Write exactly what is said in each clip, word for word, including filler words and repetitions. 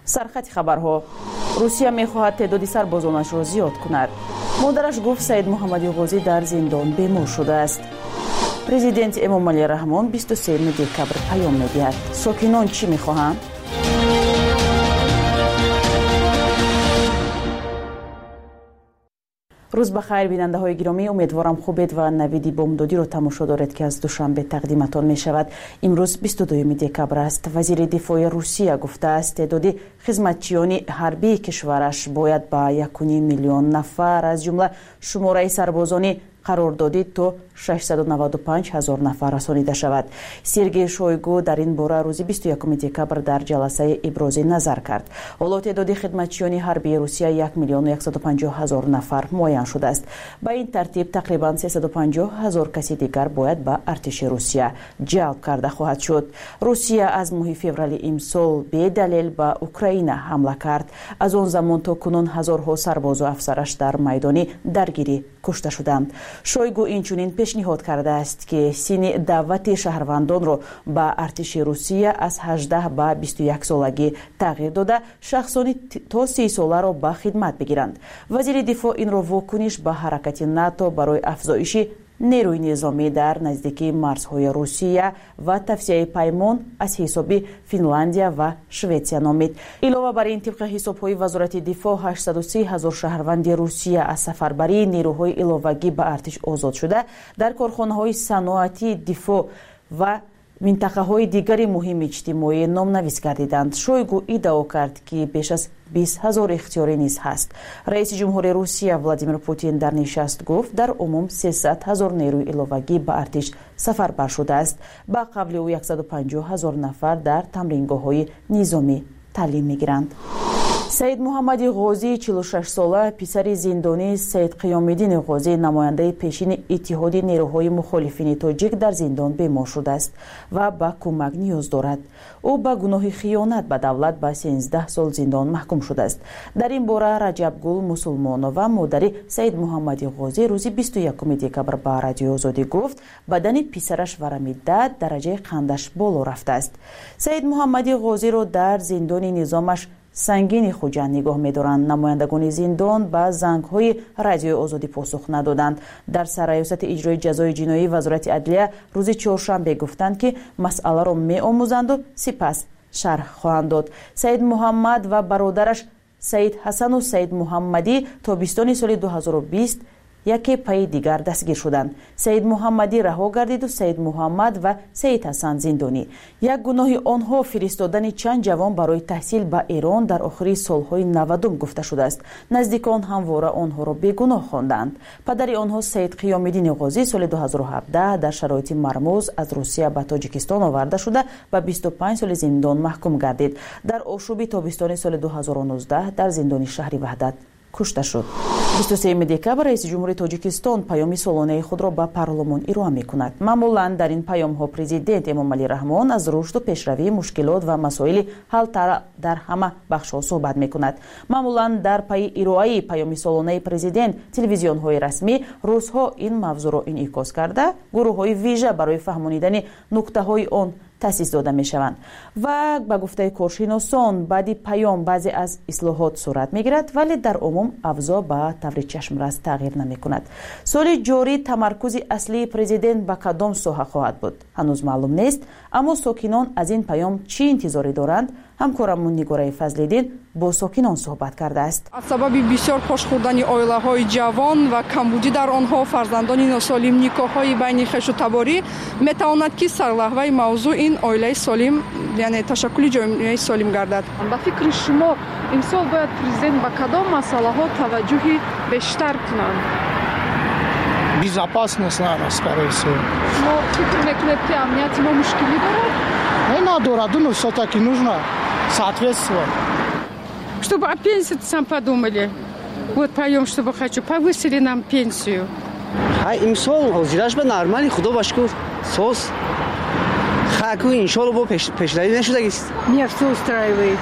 سرخط خبرها. روسیه می‌خواهد تعداد سربازانش را زیاد کند. مادرش گفت سید محمدی غازی در زندان بیمار شده است. پرزیدنت امامعلی رحمان بیست و سوم دکبر پیام می‌دهد. ساکنان چی می‌خواهند؟ روز بخیر بیننده های گرامی، امیدوارم خوبید و نوید بامدادی رو تماشا دارید که از دوشنبه تقدیمتان می شود. امروز بیست و دوم دکبر است. وزیر دفاع روسیه گفته است تعداد خدمتچیان حربی کشورش باید با یک و نیم میلیون نفر از جمله شماره سربازان قراردادی تا ششصد و نود و پنج هزار نفر رسانیده شود. سرگئی شویگو در این باره روز بیست و یکم دکبر در جلسه ابراز نظر کرد. حالا تعداد خدمتچیان حربی روسیه یک میلیون و صد و پنجاه هزار نفر معین شده است. با این ترتیب تقریبا سیصد و پنجاه هزار کسی دیگر باید به ارتش روسیه جلب کرده خواهد شد. روسیه از ماه فوریه امسال به دلیل به اوکراین حمله کرد. از آن زمان تا کنون هزارها سرباز و افسرش در میدان درگیری کشته شدند. شویگو اینچنین پیشنهاد کرده است که سن دعوت شهروندان را به ارتش روسیه از هجده به بیست و یک سالگی تغییر داده شخصانی تا سی ساله را به خدمت بگیرند. وزیر دفاع این را واکنش به حرکت ناتو برای افزایش نیروی نظامی در نزدیکی مرزهای روسیه و توسعه پیمان از حساب فنلاندیا و شویتسیا نامید. علاوه بر این طبق حسابهای وزارت دفاع هشتصد و سی هزار شهروند روسیه از سفربری نیروهای علاوگی به ارتش آزاد شده در کارخانه‌های صنعتی دفاع و منطقه های دیگری مهم اجتماعی نامنویس گردیدند. شویگو ادعا کرد که بیش از بیست هزار اختیاری نیز هست. رئیس جمهور روسیه ولادیمیر پوتین در نشست گفت در عموم سیصد هزار نیروی علاوگی به ارتش سفربر شده است. با قبل او صد و پنجاه هزار نفر در تمرینگاه‌های نظامی تعلیم می‌گیرند. سید محمدی غازی چهل و شش ساله پسر زندانی سید قیام‌الدین غازی نماینده پیشین اتحاد نیروهای مخالفین تاجیک در زندان بیمار شده است و به کمک نیاز دارد. او به گناه خیانت به دولت به سیزده سال زندان محکوم شده است. در این باره رجب گل مسلمانووا مادر سید محمدی غازی روز بیست و یکم دکبر به رادیو آزادی گفت بدن پسرش ورمیده درجه قندش بالا رفته است. سید محمدی غازی را در زندان نظامش سنگین خوجند نگاه می‌دارند. نمایندگان زندان به زنگ‌های رادیو آزادی پاسخ ندادند. در سرریاست اجرای جزای جنایی وزارت عدلیه روز چهارشنبه گفتند که مسئله را می‌آموزند و سپس شرح خواهند داد. سید محمد و برادرش سید حسن و سید محمدی تابستان سال دو هزار و بیست یکی پای دیگر دستگیر شدند. سید محمدی رها گردید و سید محمد و سید حسن زندانی. یک گناه آنها فرستادن چند جوان برای تحصیل به ایران در آخر سالهای نودم گفته شده است. نزدیکان همواره آنها را بیگناه خواندند. پدر آنها سید قیام‌الدین غازی سال دو هزار و هفده در شرایط مرموز از روسیه به تاجیکستان آورده شده و بیست و پنج سال زندان محکوم گردید. در آشوب تابستان سال دو هزار و نوزده در زندان شهر وحدت کشته شد. بیست و سوم دکبر رئیس جمهور تاجیکستان پیام سالانه خود را به پارلمان ارائه می‌کند. معمولاً در این پیام‌ها پرزیدنت امامعلی رحمان از رشد و پیشروی مشکلات و مسائل حل در همه بخش‌ها صحبت می‌کند. معمولاً در پی ارائه پیام سالانه پرزیدنت تلویزیون‌های رسمی روزها این موضوع را انعکاس کرده گروه‌های ویژه برای فهمانیدن نکته‌های آن تأسیس داده می شوند و به گفته کارشناسان بعدی پیام بعضی از اصلاحات صورت می گیرد ولی در عموم افزا به طور چشمرس تغییر نمی کند. سال جاری تمرکز اصلی پرزیدنت به کدام ساحه خواهد بود هنوز معلوم نیست، اما ساکنان از این پیام چی انتظاری دارند؟ همکارمون نگاره فضلیدین با ساکنان صحبت کرده است. از سبب بسیار پاش خوردن عائله‌های جوان و کمبودی در آنها فرزندان ناسالم نیکاح‌های بین خویش و تباری میتواند که سرلحوه موضوع این عائله سالم یعنی تشکل جامعه سالم گردد. با فکر شما امسال باید پرزیدنت با کدام مسائل‌ها توجهی بیشتر کنند؟ Безопасность, наверное, скорее всего. Но фикр мекунет, ки амнияти мо мушкили дорад? Не надорад, но все-таки нужно соответствовать. Чтобы о пенсии сам подумали. Вот поем, чтобы хочу. Повысили нам пенсию. Ай, имсол, зираш ба нормали, худо башкур. Сос. Хаку, иншалла, бо пешдари нешуда гист. Меня все устраивает.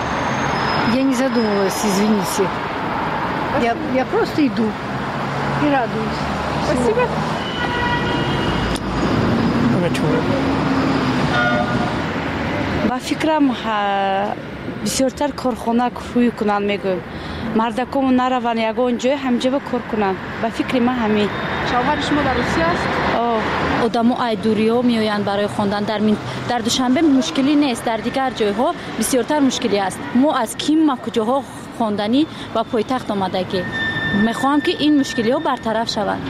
Я не задумывалась, извините. Я, я просто иду и радуюсь. Спасибо. با فکرم бисёртар корхона рӯй кунанд мегӯям. Мардакому нараванд ягон ҷой ҳамҷоба кор кунанд. Ба фикри ман ҳамин. шавҳари шумо дар Русия аст? одамо айдуриҳо меоянд барои хондан. дар дар душанбе мушкилӣ нест, дар дигар ҷойҳо бисёртар мушкилӣ аст. мо аз кимма куҷоҳо хонданӣ ба пойтахт омадагӣ. мехоҳам ки ин мушкилиҳо бартараф шаванд.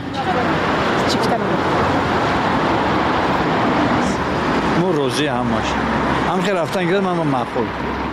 мо розӣ ҳамаш ҳамхе рафтан гирад ман маъқул.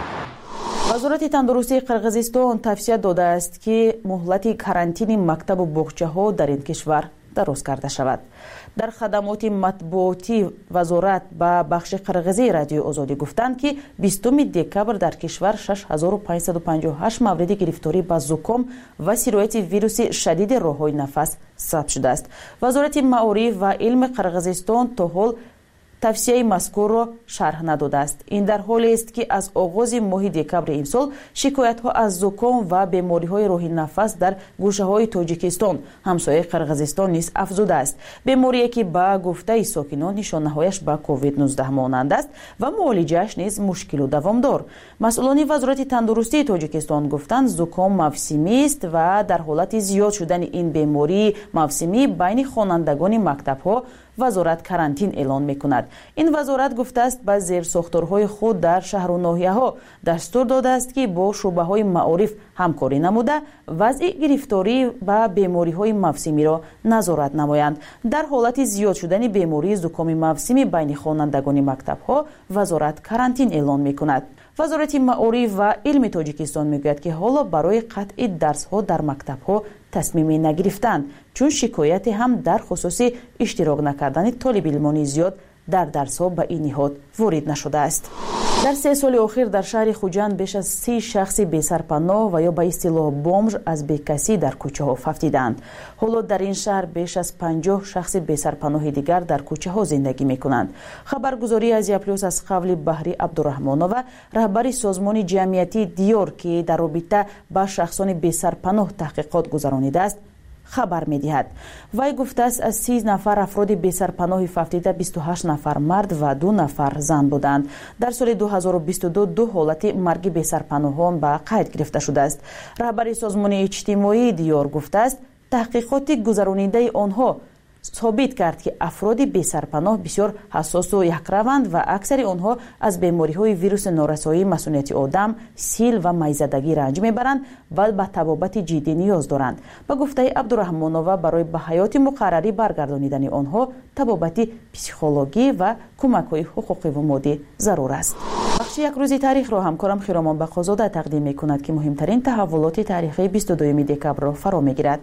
вазорати тандурустии Қирғизистон тавсия додааст ки муҳлати карантини мактабу боғчаҳо дар ин кишвар дароз карда шавад. дар хадамоти матбуотӣ вазорат ба бахши қирғизии радиои озодӣ гуфтанд ки бистуми декабр дар кишвар шаш ҳазору панҷсаду панҷоҳу ҳашт мавриди гирифторӣ ба зуком ва сирояти вируси шадиди роҳҳои нафас сабт шудааст. вазорати маориф ва илми Қирғизистон то ҳол тавсияи мазкурро шарҳ надодааст. ин дар ҳоле аст ки аз оғози моҳи декабри имсол шикоятҳо аз зуком ва бемориҳои роҳи нафас дар гӯшаҳои Тоҷикистон, ҳамсояи Қирғизистон низ афзудааст. беморие ки ба гуфтаи сокинон нишонаҳояш ба ковид нуздаҳ монанд аст ва муолиҷааш низ мушкилу давомдор. масъулони вазорати тандурустии Тоҷикистон гуфтанд зуком мавсимист ва дар ҳолати зиёд шудани ин бемории мавсимӣ байни хонандагони мактабҳо вазорат карантин эълон мекунад. ин вазорат гуфтааст ба зерсохторҳои худ дар шаҳру ноҳияҳо дастур додааст ки бо шуъбаҳои маориф ҳамкорӣ намуда вазъи гирифторӣ ба бемориҳои мавсимиро назорат намоянд. дар ҳолати зиёд шудани бемории зукоми мавсимӣ байни хонандагони мактабҳо вазорат карантин эълон мекунад. вазорати маориф ва илми Тоҷикистон мегӯяд ки ҳоло барои қатъи дарсҳо дар мактабҳо тасмиме нагирифтанд, чун шикояте ҳам дар хусуси иштирок накардани толибилмони зиёд дар дарсҳо ба ин ниҳод ворид нашудааст. дар се соли охир дар шаҳри Хуҷанд беш аз си шахси бесарпаноҳ ва ё ба истилоҳ бомж аз бекасӣ дар кӯчаҳо фавтиданд. ҳоло дар ин шаҳр беш аз панҷоҳ шахси бесарпаноҳи дигар дар кӯчаҳо зиндагӣ мекунанд. хабаргузории Азия плюс аз қавли Баҳри Абдураҳмонова, раҳбари созмони ҷамъиятии Диёр ки дар робита ба шахсони бесарпаноҳ таҳқиқот гузаронидааст, хабар медиҳад. вай гуфтааст аз си нафар афроди бесарпаноҳи фавтида бисту ҳашт нафар мард ва ду нафар зан буданд. дар соли ду ҳазору бисту ду ду ҳолати марги бесарпаноҳон ба қайд гирифта шудааст. раҳбари созмони иҷтимоии Диёр гуфтааст, таҳқиқоти гузаронидаи онҳо собит кард ки афроди бесарпаноҳ бисёр ҳассосу якраванд ва аксари онҳо аз бемориҳои вируси норасоии масунияти одам, сил ва майзадагӣ ранҷ мебаранд ва ба табобати ҷиддӣ ниёз доранд. ба гуфтаи Абдураҳмонова, барои ба ҳаёти муқаррарӣ баргардонидани онҳо табобати психологӣ ва кӯмакҳои ҳуқуқиву моддӣ зарур аст. бахши якрӯзи таърихро ҳамкорам Хиромон Бақозода тақдим мекунад ки муҳимтарин таҳаввулоти таърихии бисту дуюми декабрро фаро мегирад.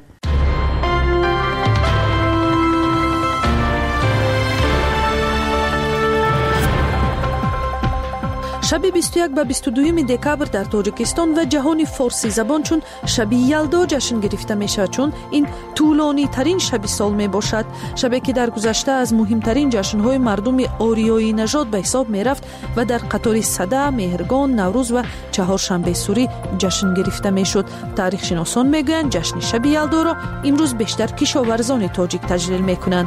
шаби бисту як ба бисту дуюми декабр дар Тоҷикистон ва ҷаҳони форсизабон чун шаби Ялдо ҷашн гирифта мешавад, чун ин тӯлонитарин шаби сол мебошад. шабе ки дар гузашта аз муҳимтарин ҷашнҳои мардуми ориёи нажод ба ҳисоб мерафт ва дар қатори Сада, Меҳргон, Наврӯз ва Чаҳоршанбеи Сурӣ ҷашн гирифта мешуд. таърихшиносон мегӯянд, ҷашни шаби Ялдоро имрӯз бештар кишоварзони тоҷик таҷлил мекунанд.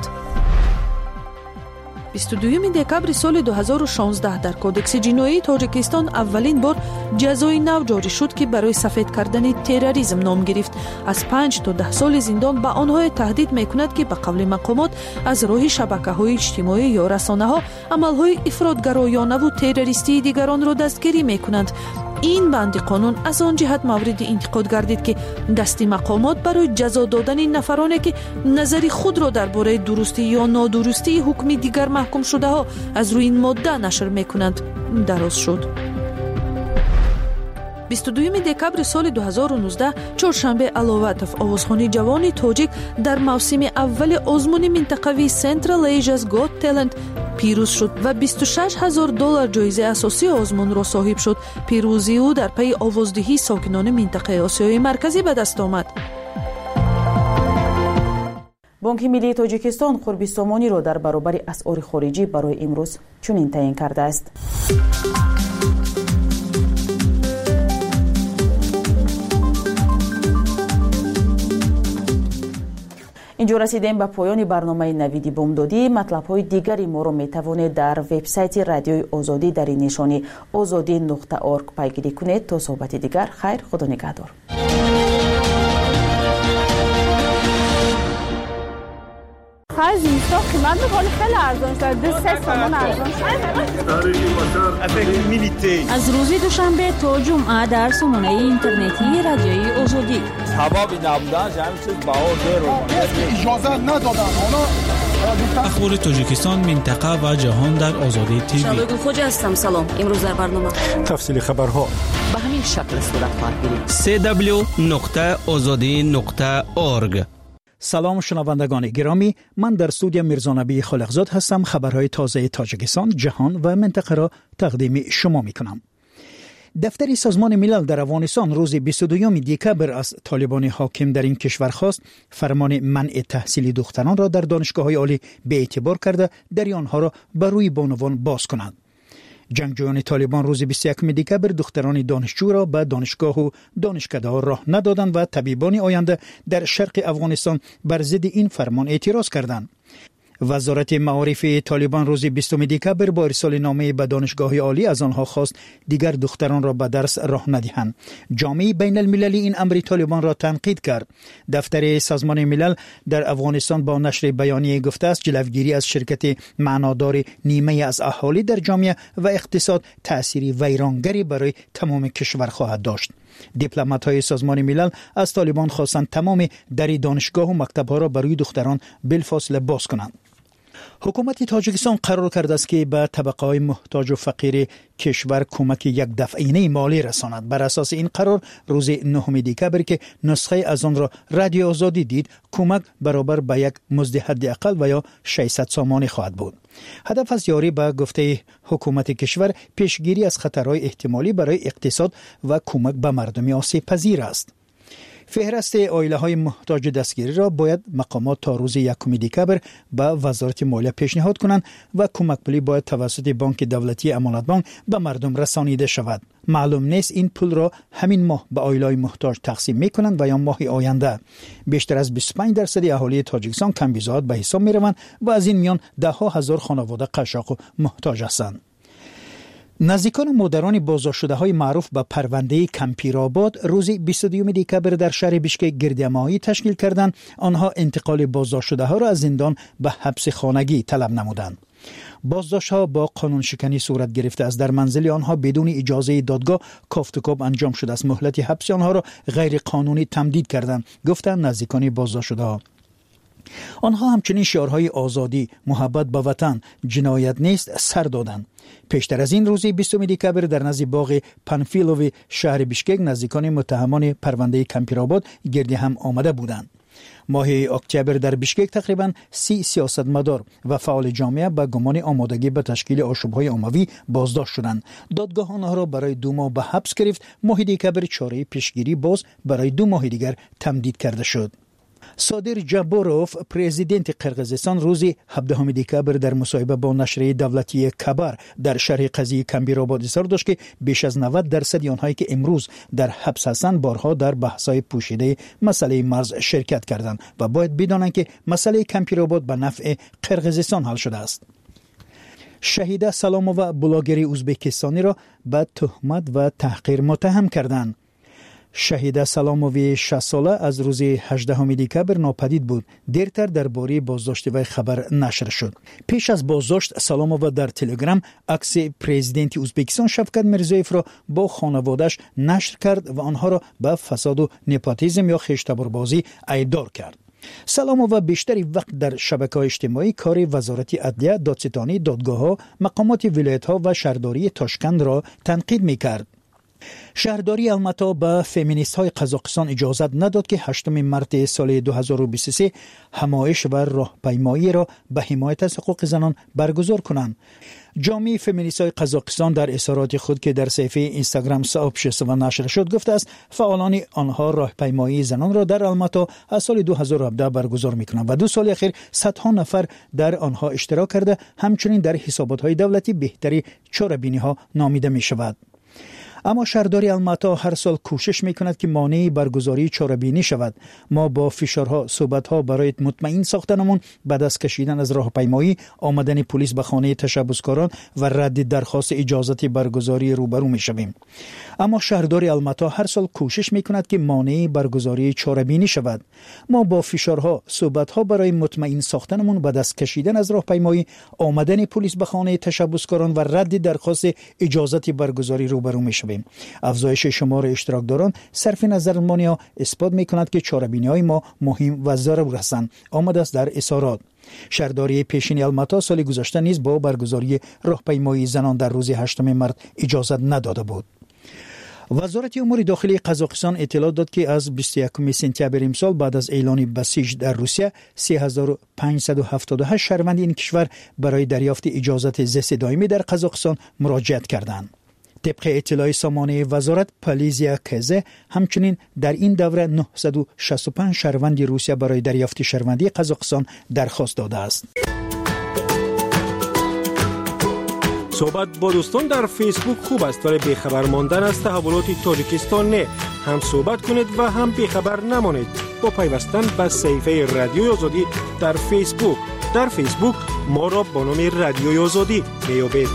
бисту дуюми декабри соли ду ҳазору шонздаҳ дар кодекси ҷиноии Тоҷикистон аввалин бор ҷазои нав ҷорӣ шуд ки барои сафед кардани терроризм ном гирифт. аз панҷ то даҳ соли зиндон ба онҳое таҳдид мекунад ки ба қавли мақомот аз роҳи шабакаҳои иҷтимоӣ ё расонаҳо амалҳои ифротгароёнаву террористии дигаронро дастгирӣ мекунанд. ин банди қонун аз он ҷиҳат мавриди интиқод гардид ки дасти мақомот барои ҷазо додани нафароне ки назари худро дар бораи дурустӣ ё нодурустии ҳукми дигар маҳкумшудаҳо аз рӯи ин модда нашр мекунанд дароз шуд. бисту дуюми декабри соли ду ҳазору нуздаҳ чоршанбе Аловатов, овозхони ҷавони тоҷик, дар мавсими аввали озмуни минтақавии Central Asia's Got Talent пирӯз шуд ва бисту шаш ҳазор доллар ҷоизаи асосии озмунро соҳиб шуд. пирӯзии ӯ дар пайи овоздиҳии сокинони минтақаи Осиёи марказӣ ба даст омад. бонки миллии Тоҷикистон қурби сомониро дар баробари асъори хориҷӣ барои имрӯз чунин таъин кардааст. اینجا رسیدیم به پایان برنامه نویدی بامدادی. مطلب‌های دیگری ما را می‌توانید در وبسایت رادیوی آزادی در نشانی آزادی نقطه اورگ پیگیری کنید. تا صحبت دیگر، خیر، خدا نگهدار. خیلی اینستا قیمت می‌کنه خیلی ارزان شده. دو سه تومن ارزان شده. از روز دوشنبه تا جمعه در سامانه اینترنتی رادیوی آزادی. هوا بی نبودن همین چیز بهار رو اجازه ندادن. اخبار تاجیکستان، منطقه و جهان در آزادی تیوی. شبگون خوج هستم. سلام. امروز در برنامه تفصیل خبرها به همین شکل صورت خواهد گرفت. سی دبلیو نقطه آزادی نقطه اورگ. سلام شنوندگان گرامی، من در استودیو میرزانبی خالقزاد هستم. خبرهای تازه تاجیکستان، جهان و منطقه را تقدیم شما می کنم. دفتر سازمان ملل در افغانستان روز بیست و دوم دکبر از طالبان حاکم در این کشور خواست فرمان منع تحصیل دختران را در دانشگاه‌های عالی به اعتبار کرده در آنها را بر روی بانوان باز کنند. جنگجویان طالبان روز بیست و یکم دکبر دختران دانشجو را به دانشگاه و دانشکده‌ها راه ندادند و طبیبان آینده در شرق افغانستان بر ضد این فرمان اعتراض کردند. وزارت معارف طالبان روز بیستم دکبر با ارسال نامه به دانشگاه عالی از آنها خواست دیگر دختران را به درس راه ندهند. جامعه بین المللی این امر طالبان را تنقید کرد. دفتر سازمان ملل در افغانستان با نشر بیانیه گفته است جلوگیری از شرکت معنادار نیمه از اهالی در جامعه و اقتصاد تأثیری ویرانگری برای تمام کشور خواهد داشت. دیپلمات‌های سازمان ملل از طالبان خواستند تمام در دانشگاه و مکتب‌ها را برای دختران بالفاصله باز کنند. حکومت تاجیکستان قرار کرده است که به طبقه‌های محتاج و فقیر کشور کمک یک دفعینه مالی رساند. بر اساس این قرار روز نهم دکبر که نسخه از آن را رادیو آزادی دید، کمک برابر به یک مزد حداقل و یا ششصد سامانی خواهد بود. هدف از یاری به گفته حکومت کشور پیشگیری از خطرهای احتمالی برای اقتصاد و کمک به مردم آسیب پذیر است. فهرست عائله‌های محتاج دستگیری را باید مقامات تا روز یکم دکبر به وزارت مالیه پیشنهاد کنند و کمک پولی باید توسط بانک دولتی امانت بانک به مردم رسانیده شود. معلوم نیست این پول را همین ماه به عائله‌های محتاج تقسیم می‌کنند و یا ماه آینده. بیشتر از بیست و پنج درصد اهالی تاجیکستان کمبیزاد به حساب می‌روند و از این میان ده ها هزار خانواده قشاق و محتاج هستند. نزدیکان و مادران بازداشت شده های معروف به پرونده کمپیرآباد روز بیست و دوم دکبر در شهر بیشکک گردهمایی تشکیل کردند. آنها انتقال بازداشت شده ها را از زندان به حبس خانگی طلب نمودند. بازداشت ها با قانون شکنی صورت گرفته است. در منزل آنها بدون اجازه دادگاه کافتکاب انجام شده است. مهلت حبس آنها را غیر قانونی تمدید کردند، گفتند نزدیکان بازداشت شده ها. آنها همچنین شعارهای آزادی، محبت به وطن، جنایت نیست سر دادند. پیشتر از این روز بیستم دکبر در نزد باغ پنفیلوی شهر بیشکک نزدیکان متهمان پرونده کمپیرآباد گرد هم آمده بودند. ماه اکتبر در بیشکک تقریباً سی سیاستمدار و فعال جامعه به گمان آمادگی به تشکیل آشوب‌های عمومی بازداشت شدند. دادگاه آنها را برای دو ماه به حبس گرفت. ماه دکبر چاره پیشگیری باز برای دو ماه دیگر تمدید کرده شد. صادر جابوروف پرزیدنت قرقیزستان روز هفدهم دکبر در مصاحبه با نشریه دولتی کبر در شرح قضیه کمپیرآباد اظهار داشت که بیش از نود درصد آنهایی که امروز در حبس هستند بارها در بحث‌های پوشیده مسئله مرز شرکت کردند و باید بدانند که مسئله کمپیرآباد به نفع قرقیزستان حل شده است. شهیده سلامووا بلاگر ازبکستانی را به تهمت و تحقیر متهم کردند. شهیده سلاموی شصت ساله از روز هجدهم دکبر ناپدید بود. دیرتر درباره بازداشت وی خبر نشر شد. پیش از بازداشت سلامووا در تلگرام عکس پرزیدنت ازبکستان شفقت میرزایف را با خانواده‌اش نشر کرد و آنها را به فساد و نپوتیسم یا خیشتبربازی ایدار کرد. سلامووا بیشتری وقت در شبکه‌های اجتماعی کار وزارت عدلیه، دادستانی، دادگاه‌ها، مقامات ولایت‌ها و شهرداری تاشکند را تنقید می‌کرد. شهرداری الماتا به فمینیست های قزاقستان اجازت نداد که هشتم مارس سال دو هزار و بیست و سه همایش و راهپیمایی را به حمایت از حقوق زنان برگزار کنند. جامعه فمینیست های قزاقستان در اظهارات خود که در صفحه اینستاگرام صاحب شده و نشر شد گفته است فعالان آنها راهپیمایی زنان را در الماتا از سال دو هزار و هفده برگزار می‌کنند و دو سال اخیر صدها نفر در آنها اشتراک کرده. همچنین در حسابات های دولتی بهتری چاره‌بینی ها نامیده می شود. اما شهرداری الماتا هر سال کوشش میکند که مانع برگزاری چاره‌بینی شود. ما با فشارها، صحبت‌ها برای مطمئن ساختنمون بعد از کشیدن از راهپیمایی، آمدن پلیس به خانه تشبسکاران و رد درخواست اجازه برگزاری روبرو میشویم. اما شهرداری الماتا هر سال کوشش میکند که مانع برگزاری چاره‌بینی شود. ما با فشارها، صحبت‌ها برای مطمئن ساختنمون بعد از کشیدن از راهپیمایی، آمدن پلیس به خانه تشبسکاران و رد درخواست اجازه برگزاری روبرو میشویم. افزایش شمار اشتراکداران صرف نظر مانیا اثبات میکند که چاره‌بینی‌های ما مهم و ضروری هستند. آمده است در اظهارات. شهرداری پیشین الماتا سال گذشته نیز با برگزاری راهپیمایی زنان در روز هشتم مارس اجازه نداده بود. وزارت امور داخلی قزاقستان اطلاع داد که از بیست و یکم سپتامبر امسال بعد از اعلان بسیج در روسیه سه هزار و پانصد و هفتاد و هشت شهروند این کشور برای دریافت اجازت زیست دائمی در قزاقستان مراجعت کردند. طبق اطلاع سامانه وزارت پالیزیا کزه همچنین در این دوره نهصد و شصت و پنج شهروند روسیه برای دریافت شهروندی قزاقستان درخواست داده است. صحبت با دوستان در فیسبوک خوب است ولی بیخبر ماندن از تحولات تاجیکستان نه. هم صحبت کنید و هم بیخبر نمانید با پیوستن به صفحه رادیوی آزادی در فیسبوک. در فیسبوک ما را با نام رادیوی آزادی میابید.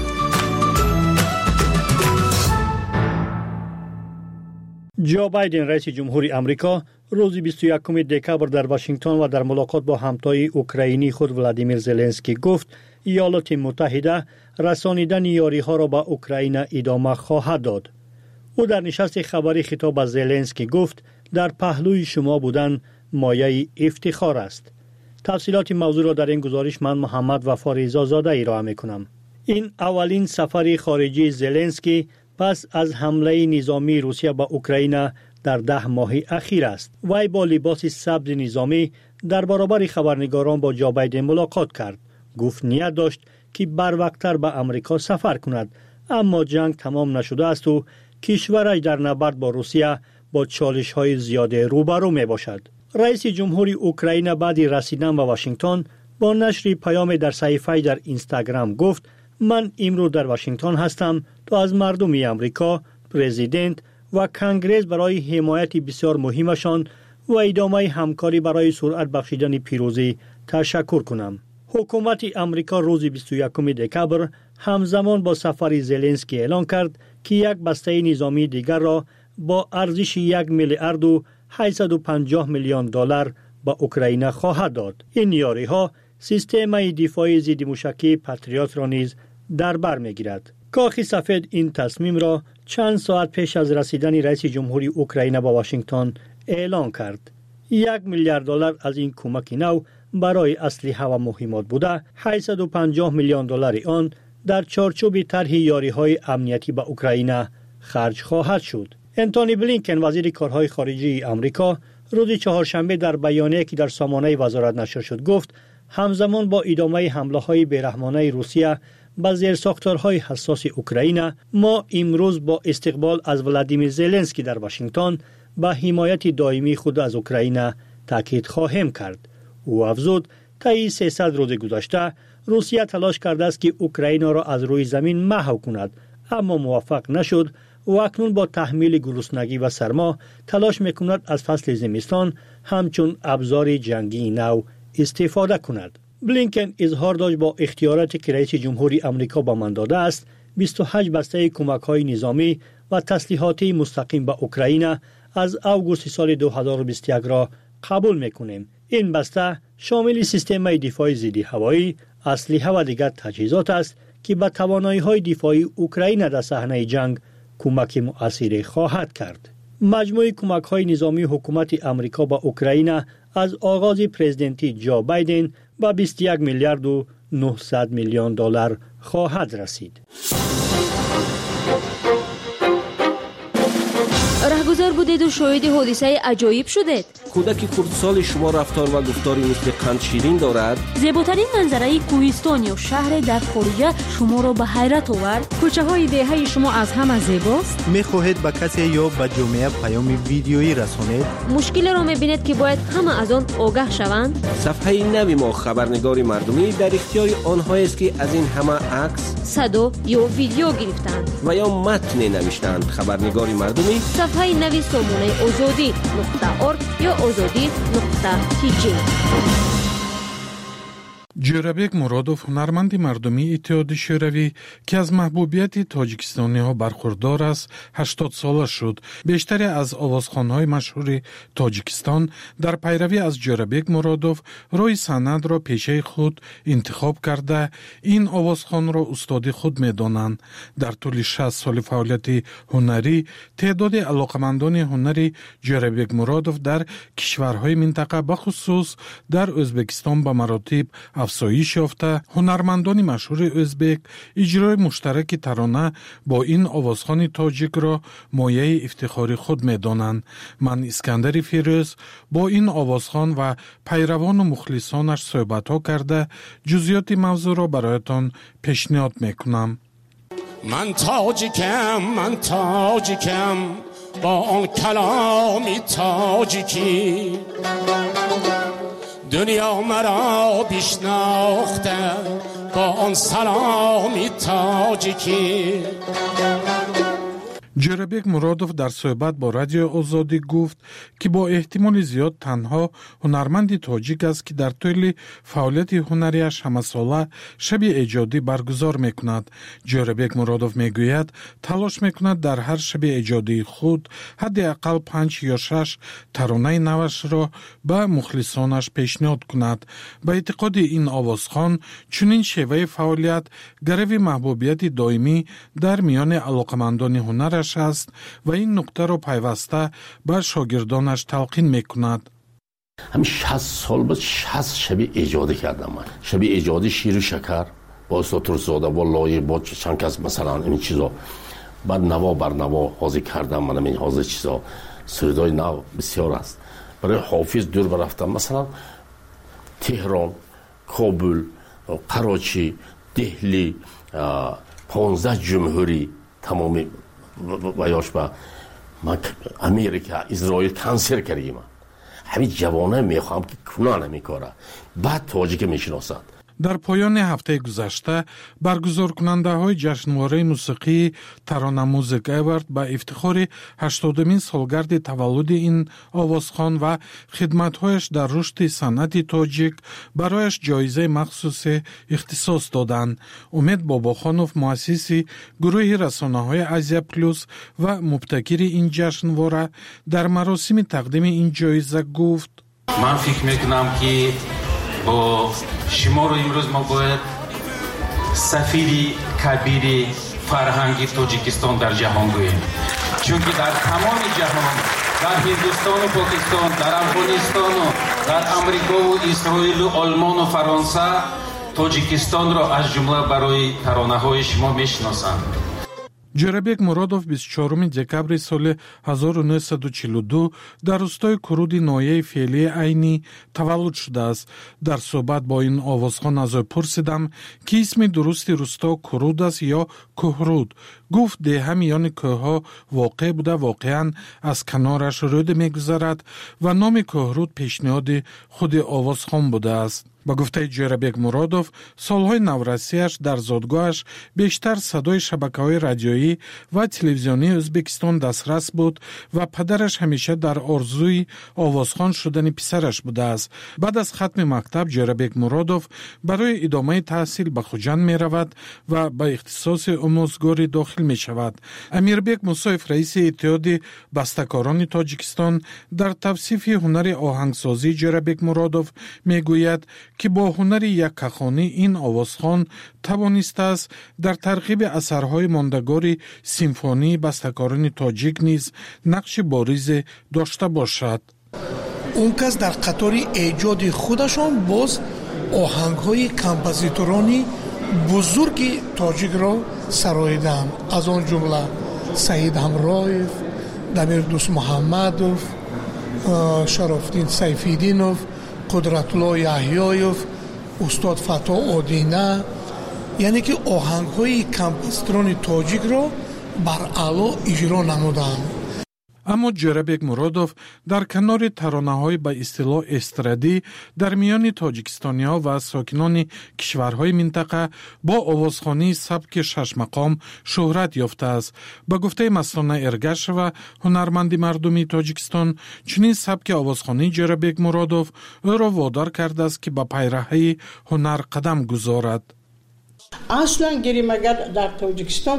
جو بایدن رئیس جمهوری آمریکا روز بیست و یکم دکبر در واشنگتن و در ملاقات با همتای اوکراینی خود ولادیمیر زلنسکی گفت ایالات متحده رسانیدن یاری‌ها را به اوکراین ادامه خواهد داد. او در نشست خبری خطاب به زلنسکی گفت در پهلوی شما بودن مایه افتخار است. تفصیلات موضوع را در این گزارش من محمد وفا رضازاده ارائه می‌کنم. این اولین سفر خارجی زلنسکی پس از حمله نظامی روسیه به اوکراین در ده ماه اخیر است. وی با لباس سبز نظامی در برابر خبرنگاران با جو بایدن ملاقات کرد. گفت نیت داشت که بروقتر به امریکا سفر کند، اما جنگ تمام نشده است و کشورش در نبرد با روسیه با چالش‌های زیاده روبرو می باشد. رئیس جمهوری اوکراین بعد رسیدن به واشنگتن با نشر پیام در صفحه در اینستاگرام گفت من امروز در واشنگتن هستم تا از مردم امریکا، پرزیدنت و کنگره برای حمایت بسیار مهمشان و ادامه همکاری برای سرعت بخشیدن پیروزی تشکر کنم. حکومت امریکا روز بیست و یکم دکبر همزمان با سفر زلنسکی اعلان کرد که یک بسته نظامی دیگر را با ارزش یک میلیارد و هشتصد و پنجاه میلیون دلار به اوکراین خواهد داد. این یاری‌ها سیستم دفاعی ضد موشکی پاتریوت را نیز در بر می‌گیرد. کاخ سفید این تصمیم را چند ساعت پیش از رسیدن رئیس جمهوری اوکراین به واشنگتن اعلان کرد. یک میلیارد دلار از این کمک نو برای اسلحه و مهمات بوده، هشتصد و پنجاه میلیون دلار آن در چارچوب طرح یاری‌های امنیتی به اوکراین خرج خواهد شد. انتونی بلینکن وزیر کارهای خارجه آمریکا روز چهارشنبه در بیانیه‌ای که در سامانه وزارت نشر شد گفت همزمان با ادامه حمله‌های بیرحمانه روسیه به زیرساختارهای حساس اوکراین ما امروز با استقبال از ولادیمیر زلنسکی در واشنگتن به حمایت دائمی خود از اوکراین تاکید خواهیم کرد. او افزود طی سیصد روز گذشته روسیه تلاش کرده است که اوکراین را از روی زمین محو کند، اما موفق نشد و اکنون با تحمیل گرسنگی و سرما تلاش میکند از فصل زمستان همچون ابزار جنگی نو استفاده کند. بلینکن اظهار داشت با اختیاراتی که رئیس جمهوری آمریکا به من داده است بیست و هشت بسته کمک‌های نظامی و تسلیحاتی مستقیم به اوکراین از اوگوست سال دو هزار و بیست و یک را قبول میکنیم. این بسته شامل سیستم دفاعی ضد هوایی، اسلحه و دیگر تجهیزات است که به توانایی‌های دفاعی اوکراین در صحنه جنگ کمک مؤثر خواهد کرد. مجموع کمک‌های نظامی حکومت آمریکا به اوکراین از آغاز پرزیدنتی جو بایدن به بیست و یک میلیارد و نهصد میلیون دلار خواهد رسید. راهگذار بودید و شاهد حادثه عجایب شدید. کودک خردسال شما رفتار و گفتاری مثل قند شیرین دارد. زیباترین منظره کوهستان یا شهر در خارج شما را به حیرت آورد. کوچه های دهه شما از همه زیباست. میخواهید به کسی یا به جامعه پیام ویدیویی رسانید؟ مشکل را میبینید که باید همه از آن آگاه شوند. صفحه نوی ما خبرنگار مردمی در اختیار آنهایی است که از این همه عکس، صدا یا ویدیو گرفتند و یا متن نوشتند. خبرنگار مردمی صفحه نوی سامانه آزادی نقطه ارگ یا آزادی نقطه تی جی. جورابک مرادوف هنرمند مردمی اتحاد شوروی که از محبوبیت تاجیکستانی ها برخوردار است هشتاد ساله شد. بیشتر از آوازخوان‌های مشهور تاجیکستان در پیروی از جورابک مرادوف روی سند را پیشه خود انتخاب کرده این آوازخوان را استاد خود می‌دانند. در طول شصت سال فعالیت هنری تعداد علاقمندان هنری جورابک مرادوف در کشورهای منطقه بخصوص در ازبکستان به مراتب افزایش یافته. هنرمندان مشهور ازبک اجرای مشترک ترانه با این آوازخوان تاجیک را مایه افتخار خود می‌دانند. من اسکندر فیروز با این آوازخوان و پیروان و مخلصانش صحبت‌ها کرده جزئیات موضوع را برایتان پیشنهاد می‌کنم. من تاجیکم من تاجیکم با آن کلامی تاجیکی دنیا مرا بشناخته با آن سلامی تاجیکی. جورابک مرادوف در صحبت با رادیو آزادی گفت که با احتمال زیاد تنها هنرمند تاجیک است که در طول فعالیت هنریش همه ساله شب ایجادی برگزار میکند. جورابک مرادوف میگوید تلاش میکند در هر شب ایجادی خود حداقل پنج یا شش ترانه نوش را به مخلصانش پیشنهاد کند. به اعتقاد این آوازخوان چنین شیوه فعالیت گرو محبوبیت دائمی در میان علاقمندان هنرش است و این نکته را پیوسته به شاگردانش تلقین میکند. همین شصت سال بعد شصت شب ایجادی کردم. من شب ایجادی شیر و شکر با استاد زاده با لایق با چند کس مثلا این چیزا بعد نوا بر نوا حاضر کردم. من این حاضر چیزا سردای نو بسیار است. برای حافظ دور برفتم مثلا تهران، کابل، قراچی، دهلی، پانزده جمهوری تمامی و یاش با امریکا اسرائیل کنسل کردیم. همین جوانه میخوام که کنانه میکاره بعد تاجیک میشناسند. در پایان هفته گذشته برگزار کننده های جشنواره موسیقی ترانه موزیک ایوارد به افتخار هشتادمین سالگرد تولد این آوازخوان و خدمت‌هایش در رشد صنعت تاجیک برایش جایزه مخصوص اختصاص دادند. امید باباخانوف مؤسس گروه رسانه‌های آزیا پلوس و مبتکر این جشنواره در مراسم تقدیم این جایزه گفت: من فکر میکنم که با شما رو امروز ما باید سفیری کبیر فرهنگی تاجیکستان در جهان گوییم، چون که در تمام جهان در هندوستان و پاکستان، در افغانستان و در امریکا و اسرائیل و آلمان و فرانسه تاجیکستان را از جمله برای ترانه های شما میشناسند. جورابک مرادوف بیست و چهارم دکبر سال هزار و نهصد و چهل و دو در روستای کرود ناحیه فعلی عینی تولد شده است. در صحبت با این آوازخوان از او پرسیدم که اسم درست روستا کرود است یا کهرود. گفت ده میان کوه‌ها واقع بوده، واقعا از کنارش رود میگذرد و نام کهرود پیشنهاد خود آوازخوان بوده است. با گفته جورابک مرادوف سالهای نورسیش در زادگاهش بیشتر صدای شبکه‌های رادیویی و تلویزیونی ازبکستان دسترس بود و پدرش همیشه در آرزوی آوازخوان شدن پسرش بوده است. بعد از ختم مکتب جورابک مرادوف برای ادامه تحصیل به خوجند می رود و به اختصاص آموزگاری داخل می شود. امیربک موسایف رئیس اتحاد بسته‌کاران تاجیکستان در توصیف هنر آهنگسازی جورابک مرادوف می گوید که با هنر یکخوانی این آوازخوان توانسته است در ترغیب اثرهای ماندگار سیمفونی بسته‌کاران تاجیک نیز نقش بارز داشته باشد. اون کس در قطار ایجاد خودشان باز آهنگ‌های کمپوزیتورانی بزرگ تاجیک را سراییدند، از آن جمله سعید همرایف، дамир дӯстмуҳаммадов, шарофдин сайфиддинов, қудратулло яҳьёев, устод фато одина, яъне ки оҳангҳои композиторони тоҷикро бар аъло иҷро намуданд. аммо ҷӯрабек муродов дар канори таронаҳои ба истилоҳ эстрадӣ дар миёни тоҷикистониҳо ва сокинони кишварҳои минтақа бо овозхонии сабки шашмақом шӯҳрат ёфтааст. Ба гуфтаи Маслона Эргашева, ҳунарманди мардумии Тоҷикистон, чунин сабки овозхонии ҷӯрабек Муродов ӯро водор кардааст, ки ба пайраҳаи ҳунар қадам гузорад. аслан гирим агар дар Тоҷикистон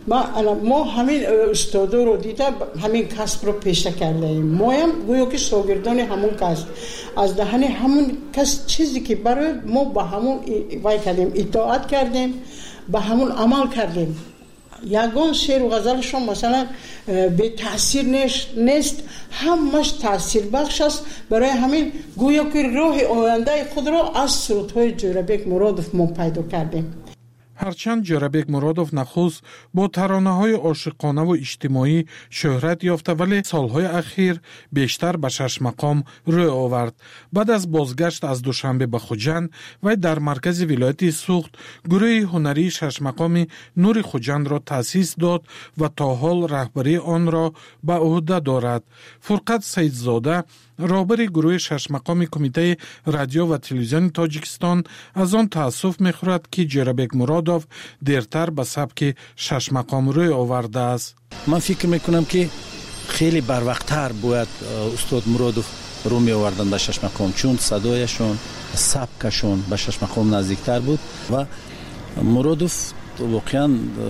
мо ҳамин устодоро дида ҳамин касбро пеша кардаем. Моям гӯё ки шогирдони ҳамон касб. Аз даҳани ҳамон кас чизе ки барои мо ба ҳамон вай кардем, итоат кардем, ба ҳамон амал кардем. Ягон шеъру ғазалашон масалан бетаъсир нест, ҳамаш таъсирбахш аст. Барои ҳамин гӯё ки роҳи ояндаи худро аз сурудҳои Ҷӯрабек Муродов мо пайдо кардем. ҳарчанд ҷӯрабек Муродов нахуст бо таронаҳои ошиқонаву иҷтимоӣ шӯҳрат ёфта, вале солҳои ахир бештар ба шашмақом рӯй овард. Баъд аз бозгашт аз Душанбе ба Хуҷанд, вай дар маркази вилояти Суғд гурӯҳи ҳунарии шашмақоми Нури Хуҷандро таъсис дод ва то ҳол раҳбарии онро ба уҳда дорад. Фурқат Саидзода, роҳбари гурӯҳи шашмақоми Кумитаи радио ва телевизиони Тоҷикистон, аз он таассуф мехӯрад, ки Ҷӯрабек Муродов дертар ба сабки шашмақом рӯй овардааст. ман фикр мекунам ки хеле барвақттар бояд устод Муродов рӯ меовардан ба шашмақом, чун садояшон, сабкашон ба шашмақом наздиктар буд ва Муродов воқеан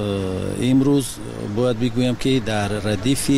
имрӯз бояд бигӯям ки дар радифи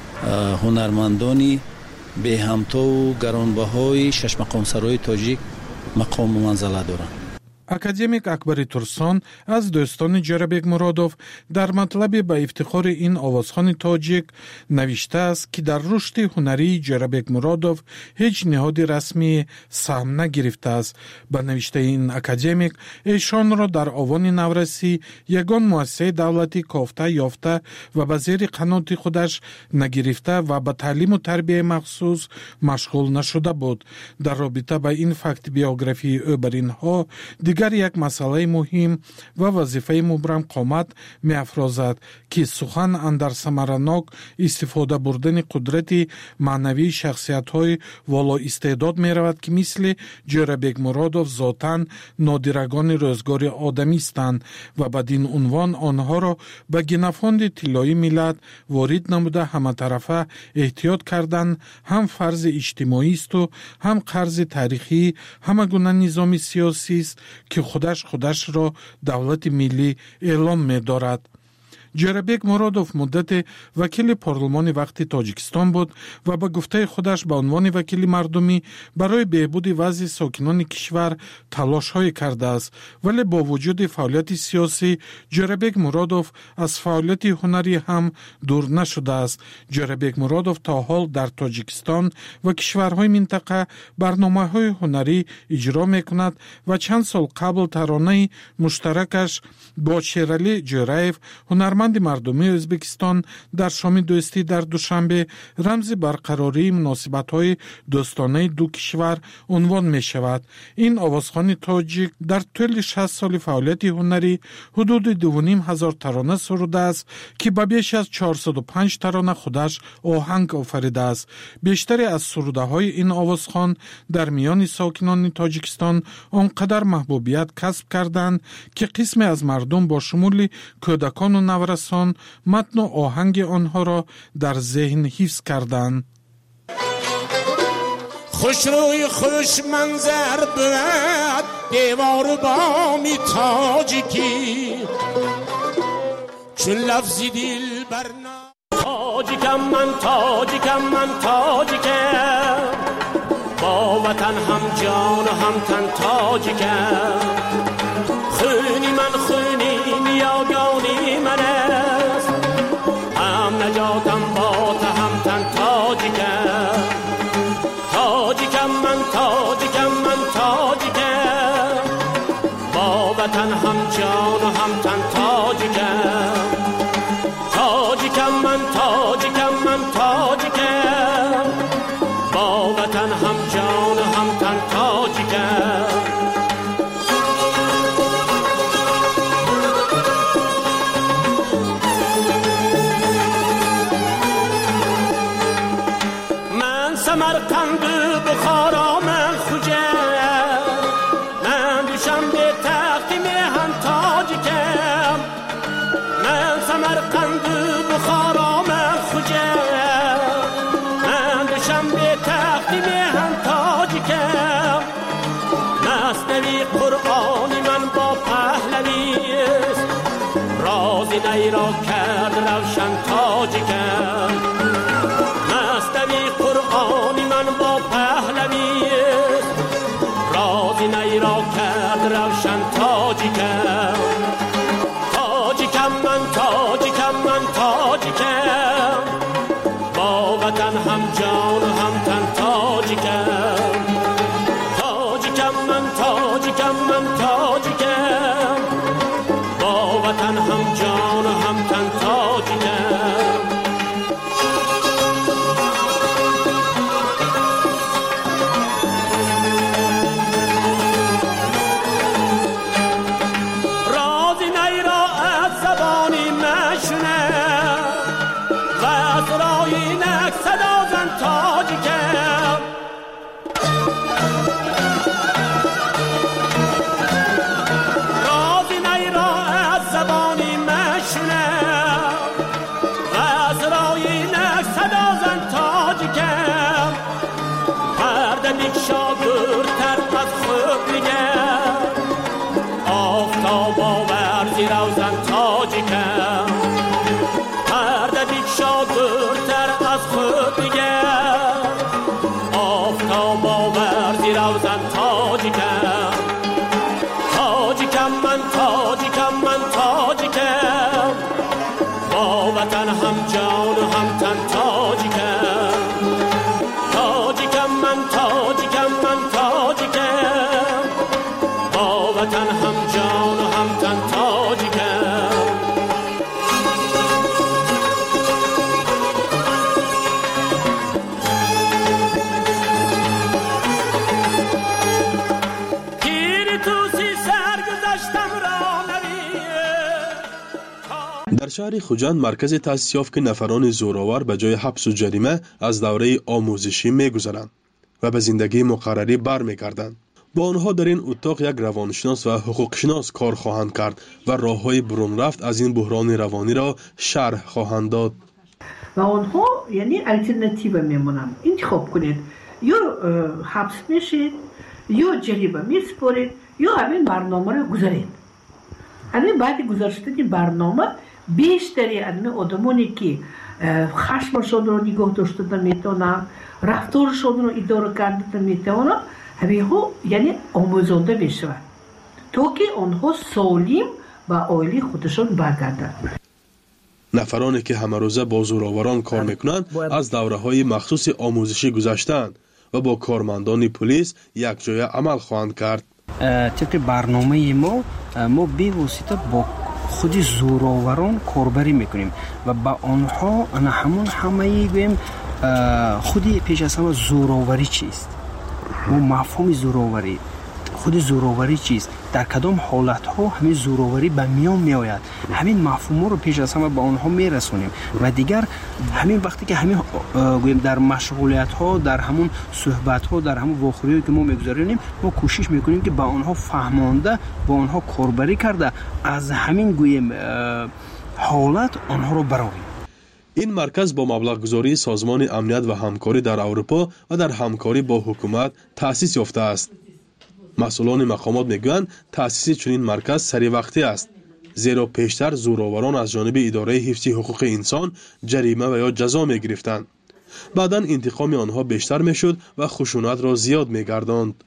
ҳунармандони беҳамтову гаронбаҳои шашмақомсарои тоҷик мақому манзала доранд. академик Акбари Турсон аз дӯстони Ҷӯрабек Муродов дар матлаби ба ифтихори ин овозхони тоҷик навиштааст, ки дар рушди ҳунарии Ҷӯрабек Муродов ҳеҷ ниҳоди расмӣ саҳм нагирифтааст. Ба навиштаи ин академик, эшонро дар овони Наврасӣ ягон муассисаи давлатӣ кофта ёфта ва ба зери қаноти худаш нагирифта ва ба таълиму тарбияи махсус машғул нашуда буд. Дар робита ба ин факти биографии ӯ бар инҳо дигар як масъалаи муҳим ва вазифаи мубрам қомат меафрозад, ки сухан андар самаранок истифода бурдани қудрати маънавии шахсиятҳои волоистеъдод меравад, ки мисли Ҷӯрабек Муродов зотан нодирагони рӯзгори одамистанд ва бадин унвон онҳоро ба генофонди тиллои миллат ворид намуда ҳаматарафа эҳтиёт кардан ҳам фарзи иҷтимоиисту ҳам қарзи таърихии ҳама гуна низоми сиёсист, ки худаш худашро давлати миллӣ эълон медорад. Ҷӯрабек Муродов муддате вакили парлумони вақти Тоҷикистон буд ва ба гуфтаи худаш ба унвони вакили мардумӣ барои беҳбуди вазъи сокинони кишвар талошҳое кардааст, вале бо вуҷуди фаъолияти сиёсӣ Ҷӯрабек Муродов аз фаъолияти ҳунарӣ ҳам дур нашудааст. Ҷӯрабек Муродов то ҳол дар Тоҷикистон ва кишварҳои минтақа барномаҳои ҳунарӣ иҷро мекунад ва чанд сол қабл таронаи муштаракаш бо Шералӣ Ҷӯраев, ҳунарманди мардумии Ӯзбекистон, дар шоми дӯстӣ дар Душанбе рамзи барқарории муносибатҳои дӯстонаи ду кишвар унвон мешавад. Ин овозхони тоҷик дар тӯли шаст соли фаъолияти ҳунарӣ ҳудуди дувуним ҳазор тарона сурудааст, ки ба беш аз чорсаду панҷ тарона худаш оҳанг офаридааст. Бештаре аз сурудаҳои ин овозхон дар миёни сокинони Тоҷикистон он қадар маҳбубият касб карданд, ки қисме аз мардум бо шумули кӯдакону наврасон матну оҳанги онҳоро дар зеҳн ҳифз карданд. خوشروی خوش منظر بود دیوار بامی تاجیکی چون لفظی دل برنا تاجیکم من تاجیکم من تاجیکم با وطن هم جان و هم تن تاجیکم خونی من خونی نیاگانی من است هم نجاتم با تا هم تن تاجیکم تاجیکم من تاجیکم من تاجیکم با وطن هم جان و هم تن تاجیکم تاجیکم من تاجیکم من تاجیکم سمرقند بخارا من خوجم من دوشم به تختی میهن تاجکم من سمرقند بخارا من خوجم من دوشم به تختی میهن تاجکم مصنوی قرآنی من با پهلوی است رازی نیرا کرد روشن تاجکم مصنوی قرآنی من با پهلوی است رازی نیرا کرد روشن تاجکم تاجکم من تاجکم من تاجکم با وطن هم جان و هم تن تاجکم تاجکم من تاجکم من تاجکم با وطن هم جان و هم تن تاجکم رازی نیرا از زبانی مشونه و از رای نک صدا زن تاجکم رازی نیرا از زبانی مشونه و از رای نک صدا زن تاجکم پرده بیکشا دورتر از خود نگر آفتاب آور زیر روزن تاجکم پرده بیکشا دورتر از خود نگر آفتاب آور زیر روزن تاجکم تاجکم من تاجکم من تاجکم با وطن هم جان و هم تن تاجکم تاجکم من تاجکم من تاجکم با وطن هم جان و هم تن تاجکم پیر توسی سرگذشتم را در شهر خوجند مرکز تأسیس یافت که نفران زورآور به جای حبس و جریمه از دوره آموزشی می‌گذرند و به زندگی مقرری برمیگردند. با آنها در این اتاق یک روانشناس و حقوقشناس کار خواهند کرد و راه‌های برون رفت از این بحران روانی را شرح خواهند داد. و آنها یعنی الटरनेटिव میمونن. انتخاب کنید یا حبس میشید یا جریمه میسپارید یا همین برنامه رو گذارید. همین بعد گذاشتن برنامه بیشتری از آدمانی که خشمشون رو نگاه داشتن میتونن رفتارشون رو اداره کردن میتونن همه ها یعنی آموزنده میشوند تا که آنها سالم و عالی خودشون برگردن. نفرانی که همه روزه با زورآوران کار میکنند از دوره‌های مخصوص آموزشی گذشتند و با کارمندان پلیس یک جای عمل خواهند کرد. طبق برنامه ما ما به واسطه با خود زورآوران کاربری میکنیم و با آنها انا همون همه گویم خودی پیش از همه زورآوری چیست و مفهوم زورآوری خود زورآوری چیست در کدام حالت ها همین زورآوری به میان می آید همین مفهوم رو پیش از همه به آنها میرسونیم و دیگر همین وقتی که همین گویم در مشغولیت ها در همون صحبت ها در همون واخوری که ما میگذاریم ما کوشش میکنیم که با آنها فهمانده با آنها کاربری کرده از همین گویم حالت آنها رو برآوریم. این مرکز با مبلغ گذاری سازمان امنیت و همکاری در اروپا و در همکاری با حکومت تأسیس یافته است. مسئولان مقامات میگویند تأسیس چنین مرکز سری وقتی است زیرا پیشتر زورآوران از جانب اداره حفظ حقوق انسان جریمه و یا جزا میگرفتند. بعداً انتقام آنها بیشتر میشد و خشونت را زیاد میگرداند.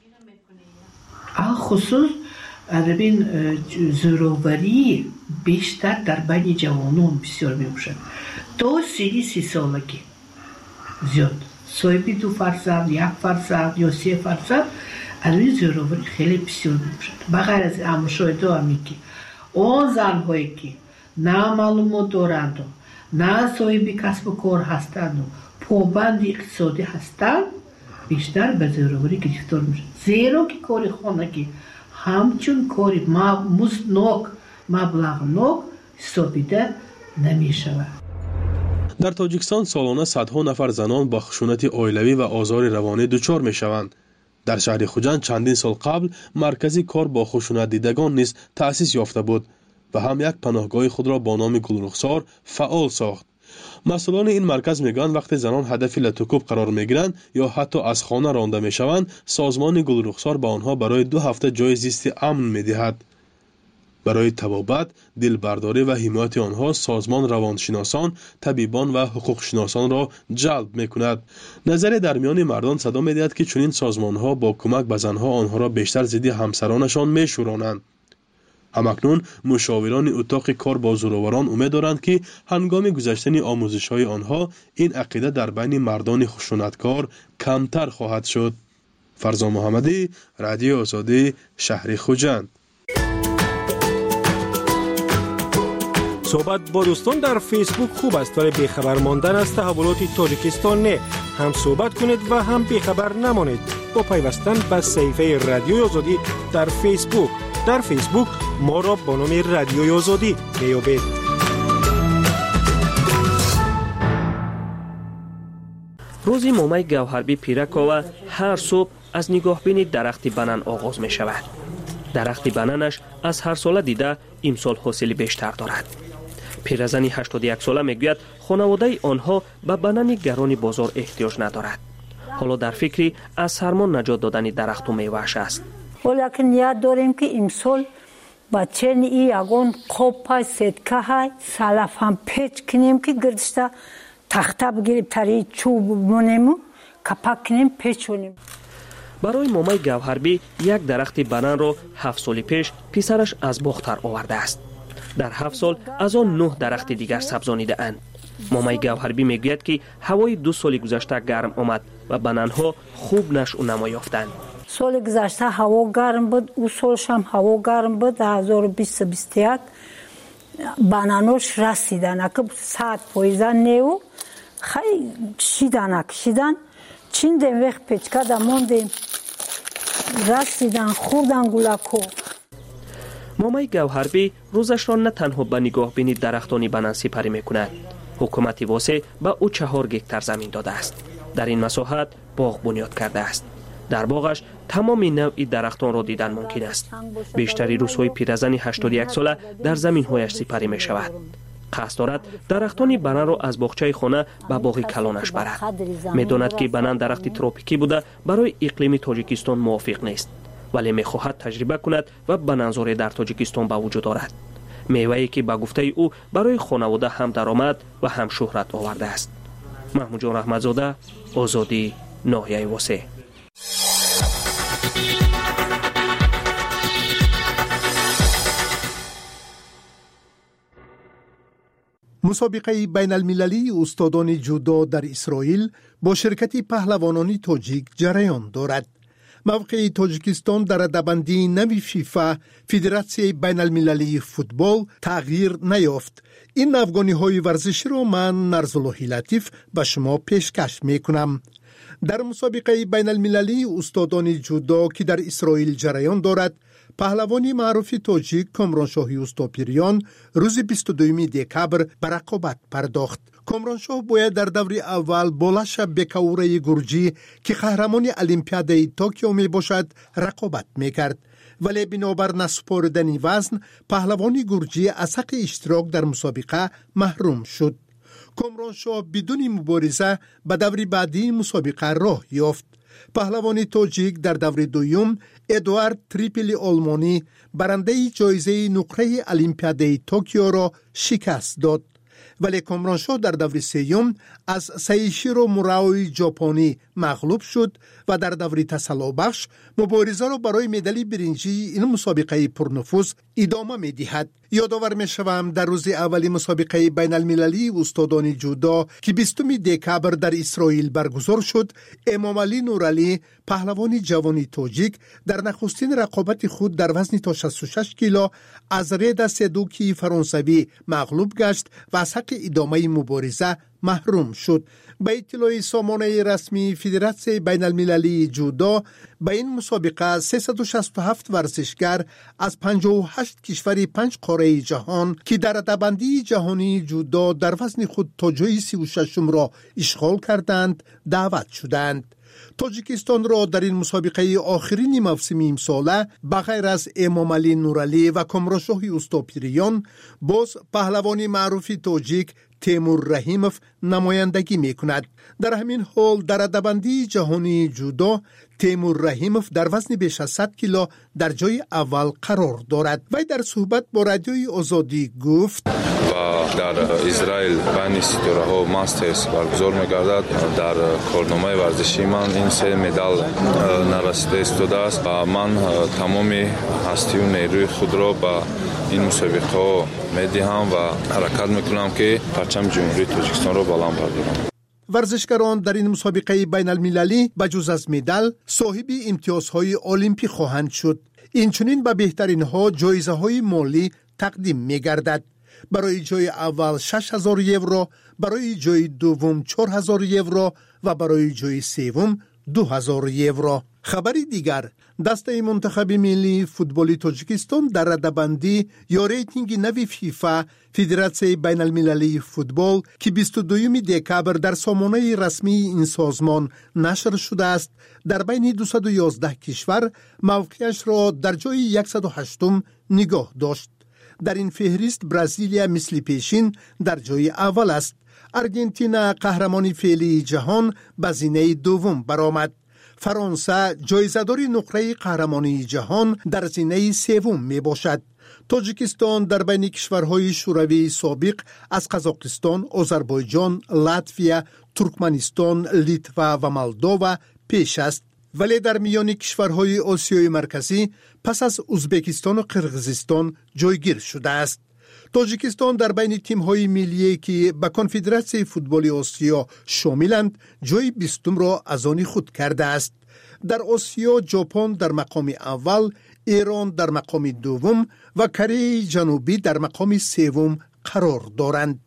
خصوص ببین زورآوری بیشتر در بین جوانان بسیار میباشد تا سی سی سالگی زیاد صاحبی دو فرزند یک فرزند یا سه فرزند الان زورآوری خیلی بسیار میباشد. بغیر از مشاهده همی که آن زنهایی که نه معلومات دارند نه صاحبی کسب و کار هستند و پابند اقتصادی هستند بیشتر به زورآوری گرفتار میشن زیرا که کار خانگی همچون کاری مزدناک مبلغناک حسابیده نمی شود. در تاجیکستان سالانه صدها نفر زنان با خشونت عائلوی و آزار روانی دچار میشوند. در شهر خوجند چندین سال قبل مرکزی کار با خشونت دیدگان نیز تأسیس یافته بود و هم یک پناهگاه خود را با نام گلرخسار فعال ساخت. مسئولان این مرکز میگن وقتی زنان هدف لطوکوب قرار میگیرند یا حتی از خانه رانده میشوند، سازمان گلرخسار با آنها برای دو هفته جای زیست امن میدهد. برای طبابت، دلبرداری و حمایت آنها سازمان روانشناسان، طبیبان و حقوق شناسان را جلب میکند. نظر در میان مردان صدا میدهد که چنین سازمانها با کمک به زنها آنها را بیشتر ضد همسرانشان میشورانند. همکنون مشاوران اتاق کار با زورآوران امید دارند که هنگام گذشتن آموزش‌های آنها این عقیده در بین مردان خشونتکار کمتر خواهد شد. فرزان محمدی، رادیو آزادی، شهر خوجند. صحبت با دوستان در فیسبوک خوب است ولی بیخبر ماندن از تحولات تاجیکستان نه. هم صحبت کنید و هم بیخبر نمانید با پیوستن به صفحه رادیوی آزادی در فیسبوک. در فیسبوک ما را با نام رادیوی آزادی میابید. روزی مومای گوهربی پیرکاوه هر صبح از نگاهبین درختی بنان آغاز می شود. درختی بنانش از هر ساله دیده امسال حاصلی بیشتر دارد. پیرزنی هشتاد و یک ساله میگوید خانواده آنها به بنان گران بازار احتیاج ندارد. حالا در فکری از سرما نجات دادن درخت و میوه‌اش است. ولیکن یاد داریم که امسال با چنین یگان قوپای سدکه های سلف هم پیچ کنیم که گردشته تخته بگیریم تری چوب مونیم و کپک کنیم پیچونیم. برای مومای گوهربی یک درخت بنان را هفت سال پیش پسرش از باختر آورده است. در هفت سال از آن نه درخت دیگر سبزانیده اند. مومای گوهربی میگوید که هوای دو سال گذشته گرم آمد و بنانها خوب نشو و نما یافتند. سال گذشته هوا گرم بود، او سالش هم هوا گرم بود. در هزار و بیست و بیست و یک بنانوش رسیدن اگه ساعت پاییزن نیو خیلی شیدن اکشیدن چین دیم وقت پیچکه دموندیم رسیدن خوردن گلکو. مومای گوهربی روزش را نه تنها به نگاه بینی درختانی بنان سپری میکند. حکومت واسه به او چهار گکتر زمین داده است. در این مساحت باغ بنیاد کرده است. در باغش تمام نوعی درختان را دیدن ممکن است. بیشتری روزهای پیرزن هشتاد و یک ساله در زمین‌هایش سپری می شود. قصد دارد درختان بنان را از باغچه خانه به باغ کلانش برد. می‌داند که بنان درخت تروپیکی بوده برای اقلیم تاجیکستان موافق نیست، ولی می‌خواهد تجربه کند و بنانزاری در تاجیکستان به وجود آورد. میوه‌ای که به گفته او برای خانواده هم درآمد و هم شهرت آورده است. محمود جان احمدزاده، آزادی، ناحیه واسه. مسابقه بین المللی استادان جودو در اسرائیل با شرکت پهلوانان تاجیک جریان دارد. موقع تاجیکستان در رده‌بندی نوی فیفا فدراسیون بین المللی فوتبال تغییر نیافت. این افغانی های ورزشی را من نرزاللهی لطیف به شما پیشکش می کنم. در مسابقه بین المللی استادان جودو که در اسرائیل جریان دارد، پهلوانی معروف تاجیک کامرانشاهی استاپیریان روز بیست و دوم دکبر به رقابت پرداخت. کامرانشاه باید در دور اول بالش بکوره گرجی که قهرمان المپیاد توکیو می باشد رقابت می کرد، ولی بنابر نسپردن وزن پهلوانی گرجی از حق اشتراک در مسابقه محروم شد. کامرانشاه بدون مبارزه به دور بعدی مسابقه راه یافت. پهلوان تاجیک در دور دوم ادوارد تریپلی آلمانی برنده جایزه نقره المپیاد توکیو را شکست داد، ولی کامرانشاه در دور سوم از سایشیرو موراوی ژاپنی مغلوب شد و در دور تسلا بخش مبارزه را برای مدال برنجی این مسابقه پرنفوذ ادامه می دهد. یادآور می شوم در روز اولی مسابقه بین المللی استادان جودو که بیستم دکبر در اسرائیل برگزار شد، امام علی نورعلی پهلوان جوانی تاجیک در نخستین رقابت خود در وزن تا شصت و شش کیلو از رید سدوکی فرانسوی مغلوب گشت و از حق حق ادامه مبارزه محروم شد. به اطلاع سامانه رسمی فدراسیون بین المللی جودو، به این مسابقه سیصد و شصت و هفت ورزشگر از پنجاه و هشت کشور پنج قاره جهان که در رده‌بندی جهانی جودو در وزن خود تا جای سی و ششم را اشغال کردند دعوت شدند. تاجیکستان را در این مسابقه آخرین موسم امساله بغیر از امام علی نورعلی و کامرانشاه اوستاپیریان باز پهلوان معروف تاجیک تیمور رحیموف نمایندگی می کند. در همین حال در رده‌بندی جهانی جودو تیمور رحیموف در وزن بیش از صد کیلو در جای اول قرار دارد. وی در صحبت با رادیوی آزادی گفت و در اسرائیل بین ستاره ها ماسترز برگزار می‌گردد. در کارنامه ورزشی من این سه مدال نرسیده استوده است و من تمام هستی و نیروی خود را با این مسابقه می‌دهم و حرکت می‌کنم که پرچم جمهوری تاجیکستان را بلند بردارم. ورزشکاران در این مسابقه بین المللی بجز از مدال صاحب امتیازهای المپیک خواهند شد. اینچنین به بهترین ها جایزه های مالی تقدیم می گردد. برای جای اول شش هزار یورو، برای جای دوم چهار هزار یورو و برای جای سوم دو هزار یورو. خبری دیگر، دسته منتخب ملی فوتبال تاجیکستان در رده‌بندی یا ریتینگ نوی فیفا فدراسیون بین المللی فوتبال که بیست و دوم دکبر در سامانه رسمی این سازمان نشر شده است در بین دویست و یازده کشور موقعش را در جای صد و هشتم نگاه داشت. در این فهرست برزیلیا مثل پیشین در جای اول است. ارژانتین قهرمان فعلی جهان به زینه دوم برآمد. فرانسه جایزه‌دار نقره قهرمانی جهان در زینه سوم می باشد. تاجیکستان در بین کشورهای شوروی سابق از قزاقستان، آذربایجان، لاتویا، ترکمنستان، لیتوا و مولداوا پیش است. ولی در میان کشورهای آسیای مرکزی پس از ازبکستان و قرقیزستان جایگیر شده است. تاجیکستان در بین تیم‌های ملی که به کنفدراسیون فوتبال آسیا شاملند جای بیستم را از آن خود کرده است. در آسیا ژاپن در مقام اول، ایران در مقام دوم و کره جنوبی در مقام سوم قرار دارند.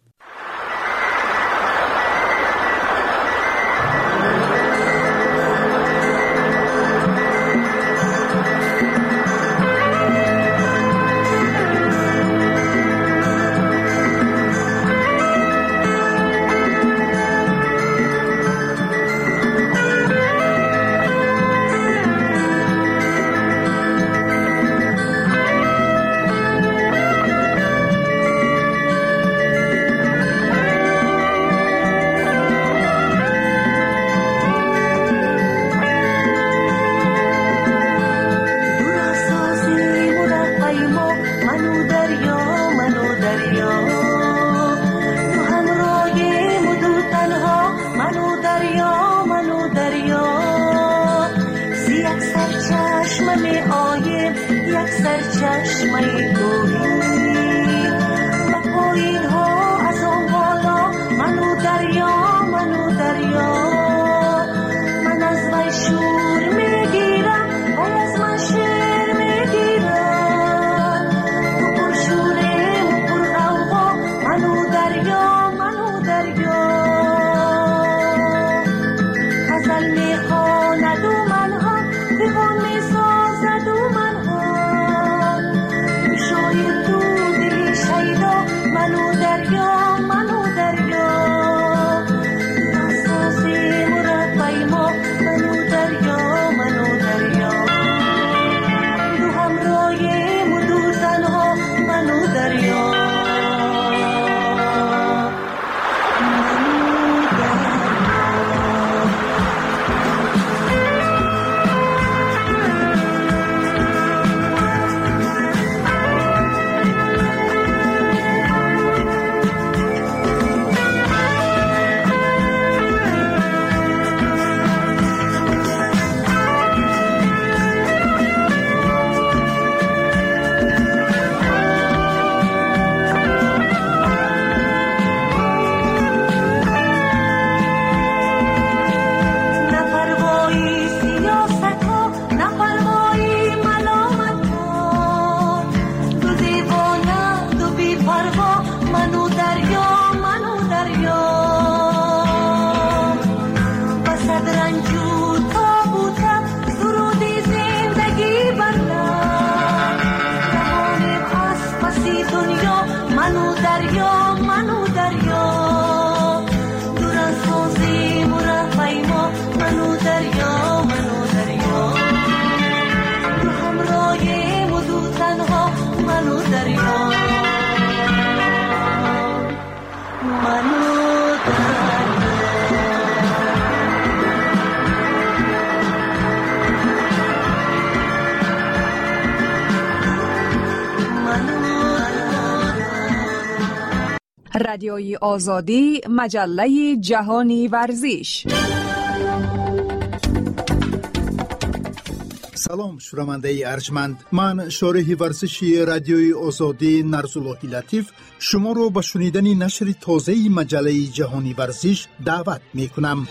رادیوی آزادی، مجله جهانی ورزش. سلام شنونده ارجمند، من شارح ورزشی رادیوی آزادی نرزاللهی لطیف شما رو به شنیدن نشر تازه مجله جهانی ورزش دعوت می کنم.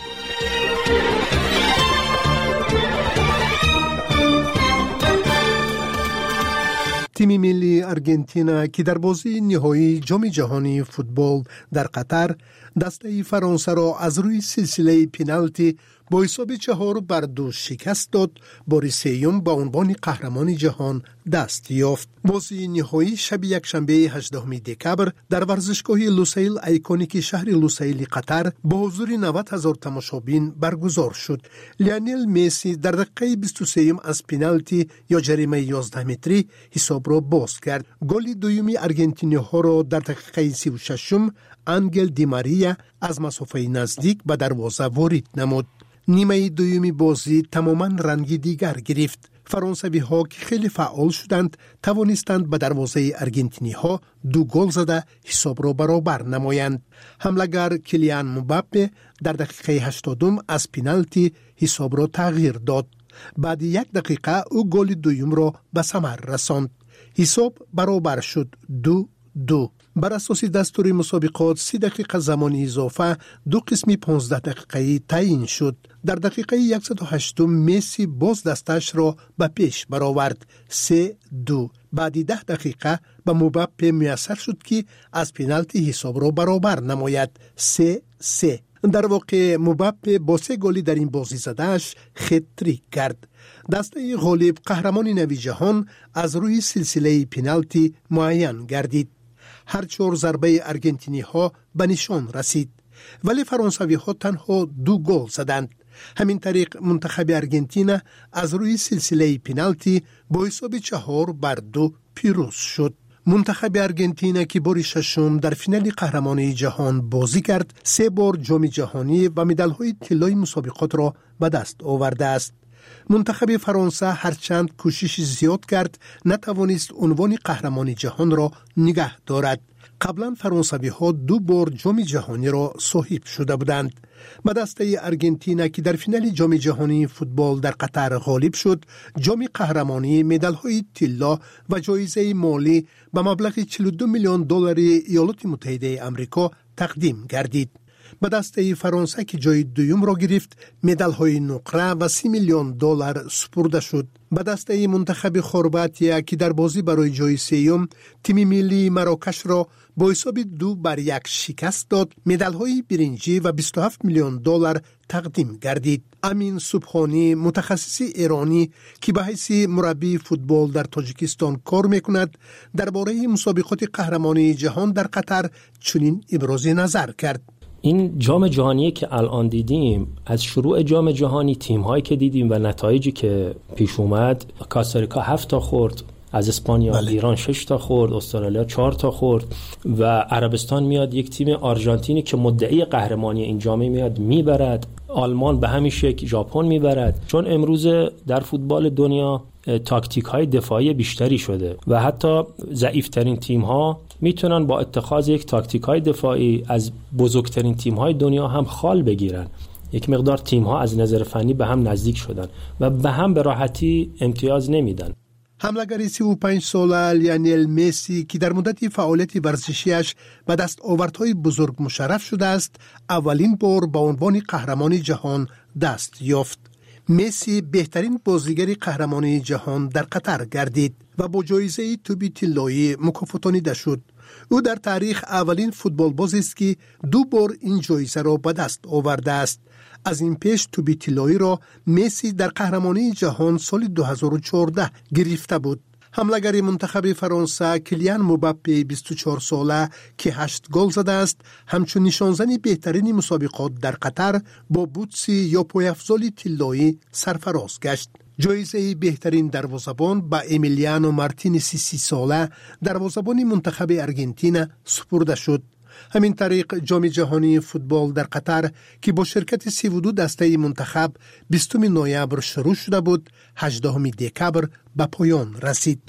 تیم ملی آرژانتین که در بازی نهایی جام جهانی فوتبال در قطر دسته فرانسه را از روی سلسله پنالتی با حساب چهار بر دو شکست داد، بار سوم به عنوان قهرمان جهان دست یافت. بازی نهایی شب یکشنبه هجدهم دکبر در ورزشگاه لوسیل ایکونیک شهر لوسیل قطر با حضور نود هزار تماشابین برگزار شد. لیونل مسی در دقیقه بیست و سه از پنالتی یا جریمه یازده متری حساب را باز کرد. گل دومی آرژانتینی ها را در دقیقه سی و شش انگل دی ماریا از مسافه نزدیک به دروازه وارد نمود. نیمه دومی بازی تماما رنگی دیگر گرفت. فرانسوی ها که خیلی فعال شدند توانستند به دروازه آرژانتینی ها دو گل زده حساب را برابر نمایند. حمله‌گر کلیان مباپه در دقیقه هشتادم از پنالتی حساب را تغییر داد. بعد یک دقیقه او گل دوم را به ثمر رساند. حساب برابر شد دو دو. بر اساس دستور مسابقات سی دقیقه زمان اضافه دو قسمی پانزده دقیقه تعیین شد. در دقیقه صد و هشت مسی باز دستش را به پیش برآورد سه دو. بعد ده دقیقه به مباپه میسر شد که از پنالتی حساب را برابر نماید سه سه. در واقع مباپه با سه گلی در این بازی زدهش خطریک کرد. دسته غالب قهرمان نوی جهان از روی سلسله پنالتی معین گردید. هر چهار ضربه آرژانتینی ها به نشان رسید، ولی فرانسوی ها تنها دو گل زدند. همین طریق منتخب آرژانتین از روی سلسله پنالتی با حساب چهار بر دو پیروز شد. منتخب آرژانتین که بار ششم در فینال قهرمانی جهان بازی کرد، سه بار جام جهانی و مدال های طلایی مسابقات را به دست آورده است. منتخب فرانسه هرچند کوشش زیاد کرد نتوانست عنوان قهرمان جهان را نگه دارد. قبلا فرانسوی ها دو بار جام جهانی را صاحب شده بودند. به دسته آرژانتین که در فینال جام جهانی فوتبال در قطر غالب شد، جام قهرمانی، مدال های طلا و جایزه مالی به مبلغ چهل و دو میلیون دلار ایالات متحده آمریکا تقدیم گردید. به دسته فرانسه که جای دوم را گرفت، مدال های نقره و سی میلیون دلار سپرده شد. به دسته منتخب خرواطیه که در بازی برای جای سوم تیم ملی مراکش را با حساب دو بر یک شکست داد، مدال های برنجی و بیست و هفت میلیون دلار تقدیم گردید. امین سبحانی، متخصص ایرانی که به حیث مربی فوتبال در تاجیکستان کار میکند، درباره مسابقات قهرمانی جهان در قطر چنین ابراز نظر کرد. این جام جهانی که الان دیدیم، از شروع جام جهانی تیم هایی که دیدیم و نتایجی که پیش اومد، کاستاریکا هفت تا خورد از اسپانیا، بله. ایران شش تا خورد، استرالیا چهار تا خورد و عربستان میاد یک تیم آرژانتینی که مدعی قهرمانی این جام میاد میبرد. آلمان به همین شکل ژاپن میبرد. چون امروز در فوتبال دنیا تاکتیک های دفاعی بیشتری شده و حتی ضعیفترین تیم ها میتونن با اتخاذ یک تاکتیک های دفاعی از بزرگترین تیم های دنیا هم خال بگیرن. یک مقدار تیم ها از نظر فنی به هم نزدیک شدن و به هم به راحتی امتیاز نمیدن. حمله‌گر سی و پنج ساله لیونل مسی که در مدت فعالیت ورزشیش به دستاوردهای بزرگ مشرف شده است، اولین بار به عنوان قهرمان جهان دست یافت. مسی بهترین بازیگر قهرمانی جهان در قطر گردید و با جایزه توپ طلایی مکافاتانیده شد. او در تاریخ اولین فوتبال بازی است که دو بار این جایزه را به دست آورده است. از این پیش توپ طلایی را مسی در قهرمانی جهان سال دو هزار و چهارده گرفته بود. حمله‌گر منتخب فرانسه کلیان مباپه بیست و چهار ساله که هشت گل زده است، همچون نشانزن بهترین مسابقات در قطر با بوتسی یا پایافزال طلایی سرفراز گشت. جایزه بهترین دروازه‌بان با امیلیانو مارتینز سی ساله دروازه‌بان منتخب آرژانتین سپرده شد. همین طریق جام جهانی فوتبال در قطر که با شرکت سی و دو دسته منتخب بیستم نوامبر شروع شده بود، هجدهم دکبر به پایان رسید.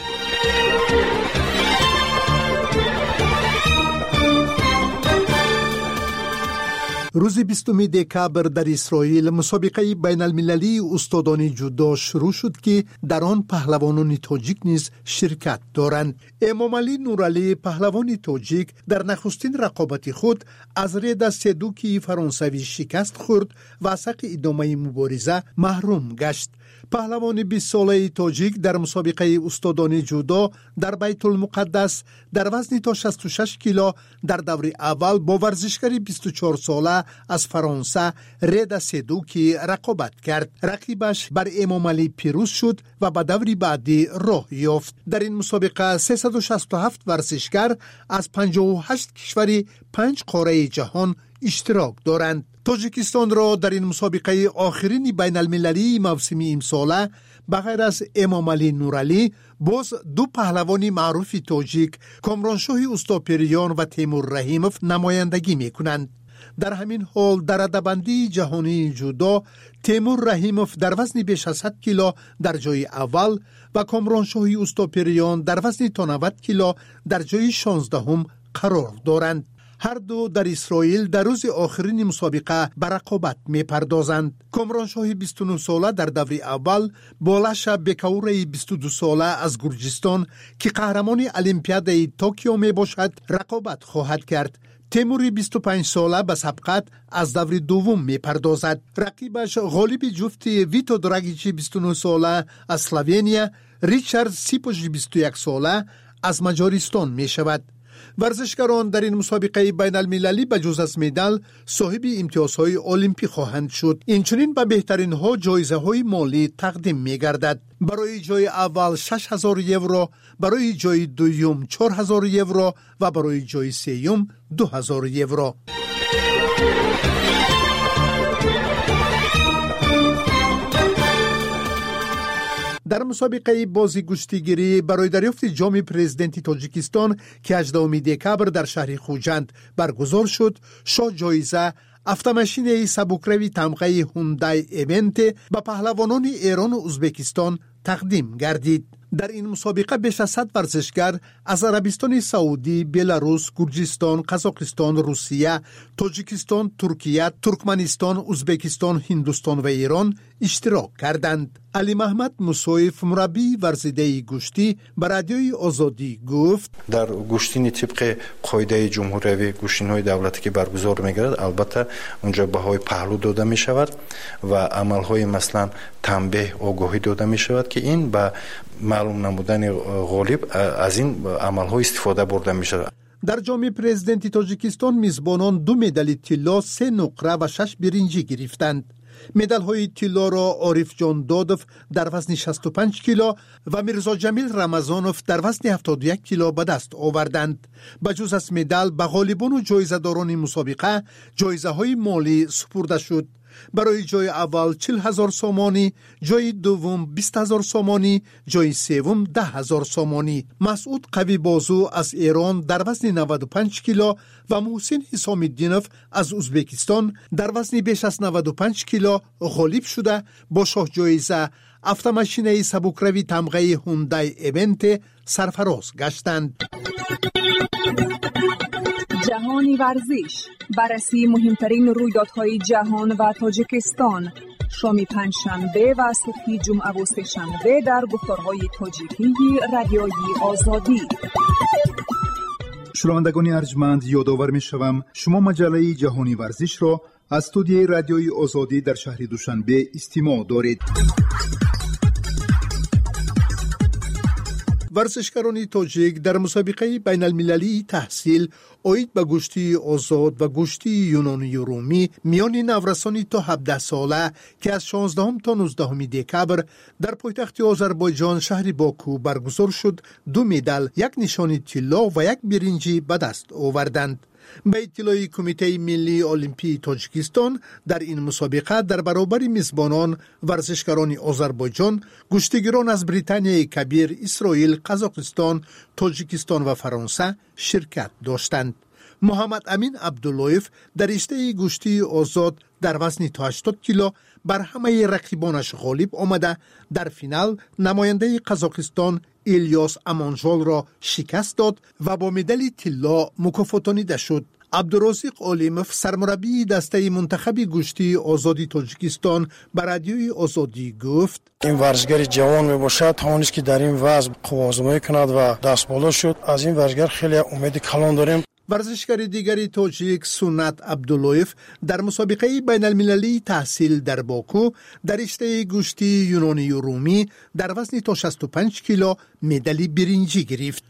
روز بیستم دکبر در اسرائیل مسابقه بین المللی استادان جودو شروع شد که در آن پهلوانان تاجیک نیز شرکت دارند. امامعلی نورعلی پهلوان تاجیک در نخستین رقابت خود از رد سدوکی فرانسوی شکست خورد و از حق ادامه مبارزه محروم گشت. پهلوان بیست ساله تاجیک در مسابقه استادان جودو در بیت المقدس در وزن تا شصت و شش کیلو در دور اول با ورزشکار بیست و چهار ساله از فرانسه رد سدوکی رقابت کرد. رقیبش بر امامعلی پیروز شد و به دور بعدی راه یافت. در این مسابقه سیصد و شصت و هفت ورزشکار از پنجاه و هشت کشور پنج قاره جهان اشتراک دارند. تاجیکستان را در این مسابقه آخرین بین المللی موسم امساله بغیر از امامعلی نورعلی باز دو پهلوان معروف تاجیک کامرانشاه اوستاپریان و تیمور رحیموف نمایندگی می کنند. در همین حال در رده‌بندی جهانی جودو تیمور رحیموف در وزن بیش از صد کیلو در جای اول و کامرانشاه اوستاپریان در وزن تا نود کیلو در جای شانزدهم قرار دارند. هر دو در اسرائیل در روز آخرین مسابقه به رقابت می پردازند. کامرانشاه بیست و نه ساله در دور اول با لشب بکوره بیست و دو ساله از گرجستان که قهرمان المپیاد توکیو می باشد رقابت خواهد کرد. تیموری بیست و پنج ساله به سبقت از دور دوم می پردازد. رقیبش غالب جفتی ویتو دراگیچی بیست و نه ساله از اسلوونیا، ریچارد سیپوژی بیست و یک ساله از مجارستان می شود. ورزشکاران در این مسابقه بین المللی به جز از مدال صاحب امتیازهای المپی خواهند شد. اینچنین به بهترین ها جایزه های مالی تقدیم می گردد. برای جای اول شش هزار یورو، برای جای دوم چهار هزار یورو و برای جای سوم دو هزار یورو. در مسابقه بازی گشتیگیری برای دریافت جام پرزیدنت تاجیکستان که هجدهم دکبر در شهر خوجند برگزار شد، شاه جایزه автомашинияи сабукрави тамғаи ҳундай эвенте ба паҳлавонони Эрону Узбекистон тақдим гардид. дар ин мусобиқа беш аз сад варзишгар аз Арабистони Саудӣ, Беларус, Гурҷистон, Қазоқистон, Русия, Тоҷикистон, Туркия, Туркманистон, Узбекистон, Ҳиндустон ва Ирон иштирок карданд. Али Маҳмад Мусоев, мураббии варзидаи гӯштӣ, ба радиои Озодӣ гуфт: дар гӯштини тибқи қоидаи ҷумҳуриявӣ гӯштинҳои давлатӣ ки баргузор мегардад, албатта унҷо баҳои паҳлӯ дода мешавад ва амалҳои маслан танбеҳ, огоҳӣ дода мешавад ки ин ба маълум намудани ғолиб аз ин амалҳо истифода бурда мешавад. дар ҷоми президенти Тоҷикистон мизбонон ду медали тилло, се нуқра ва шаш биринҷӣ гирифтанд. медалҳои тиллоро Орифҷон Додов дар вазни шасту панҷ кило ва Мирзоҷамил Рамазонов дар вазни ҳафтоду як кило ба даст оварданд. ба ҷуз аз медал ба ғолибону ҷоизадорони мусобиқа ҷоизаҳои молӣ супурда шуд. برای جای اول چهل هزار سومانی، جای دوم بیست هزار سومانی، جای سوم ده هزار سومانی. مسعود قوی بازو از ایران در وزن نود و پنج کیلو و محسن حسام الدینوف از ازبکستان در وزن بیش از نود و پنج کیلو غالب شده با شاه جایزه автомашинияи сабукравӣ тамғаи ҳундай эвенте سرفراز گشتند. جهانی ورزش، بررسی مهمترین رویدادهای جهان و تاجیکستان، شام پنجشنبه و صبح جمعه و سه‌شنبه در گفتارهای تاجیکی رادیوی آزادی. شنوندگان ارجمند، یادآور می‌شوم شما مجله جهانی ورزش را از استودیوی رادیوی آزادی در شهر دوشنبه استماع دارید. ورزشکاران تاجیک در مسابقه بین المللی تحصیل اوید به گشتی آزاد و گشتی یونانی و رومی میان نورسان تا هفده ساله که از شانزدهم تا نوزدهم دکبر در پایتخت آذربایجان شهر باکو برگزار شد، دو مدال، یک نشان طلا و یک برنجی به دست آوردند. به اطلاع کمیته ملی المپی تاجیکستان در این مسابقه در برابر میزبانان ورزشکاران آذربایجان گشتیگران از بریتانیای کبیر، اسرائیل، قزاقستان، تاجیکستان و فرانسه شرکت داشتند. محمد امین عبداللهیف در رشته گشتی آزاد در وزن تا هشتاد کیلو بر همه رقیبانش غالب آمده در فینال نماینده قزاقستان الیاس امانجال را شکست داد و با مدال طلا مکافاتانیده شد. عبدالرزاق علیموف سرمربی دسته منتخب گشتی آزادی تاجیکستان به رادیوی آزادی گفت این ورزشگر جوان میباشد توانست که در این وضع قوازآزمایی کند و دستبالا شد. از این ورزشگر خیلی امید کلان داریم. ورزشکار دیگری تاجیک سنت عبداللهیف در مسابقه بین المللی تحصیل در باکو در رشته گوشتی یونانی و رومی در وزن تا شصت و پنج کیلو مدال برنجی گرفت.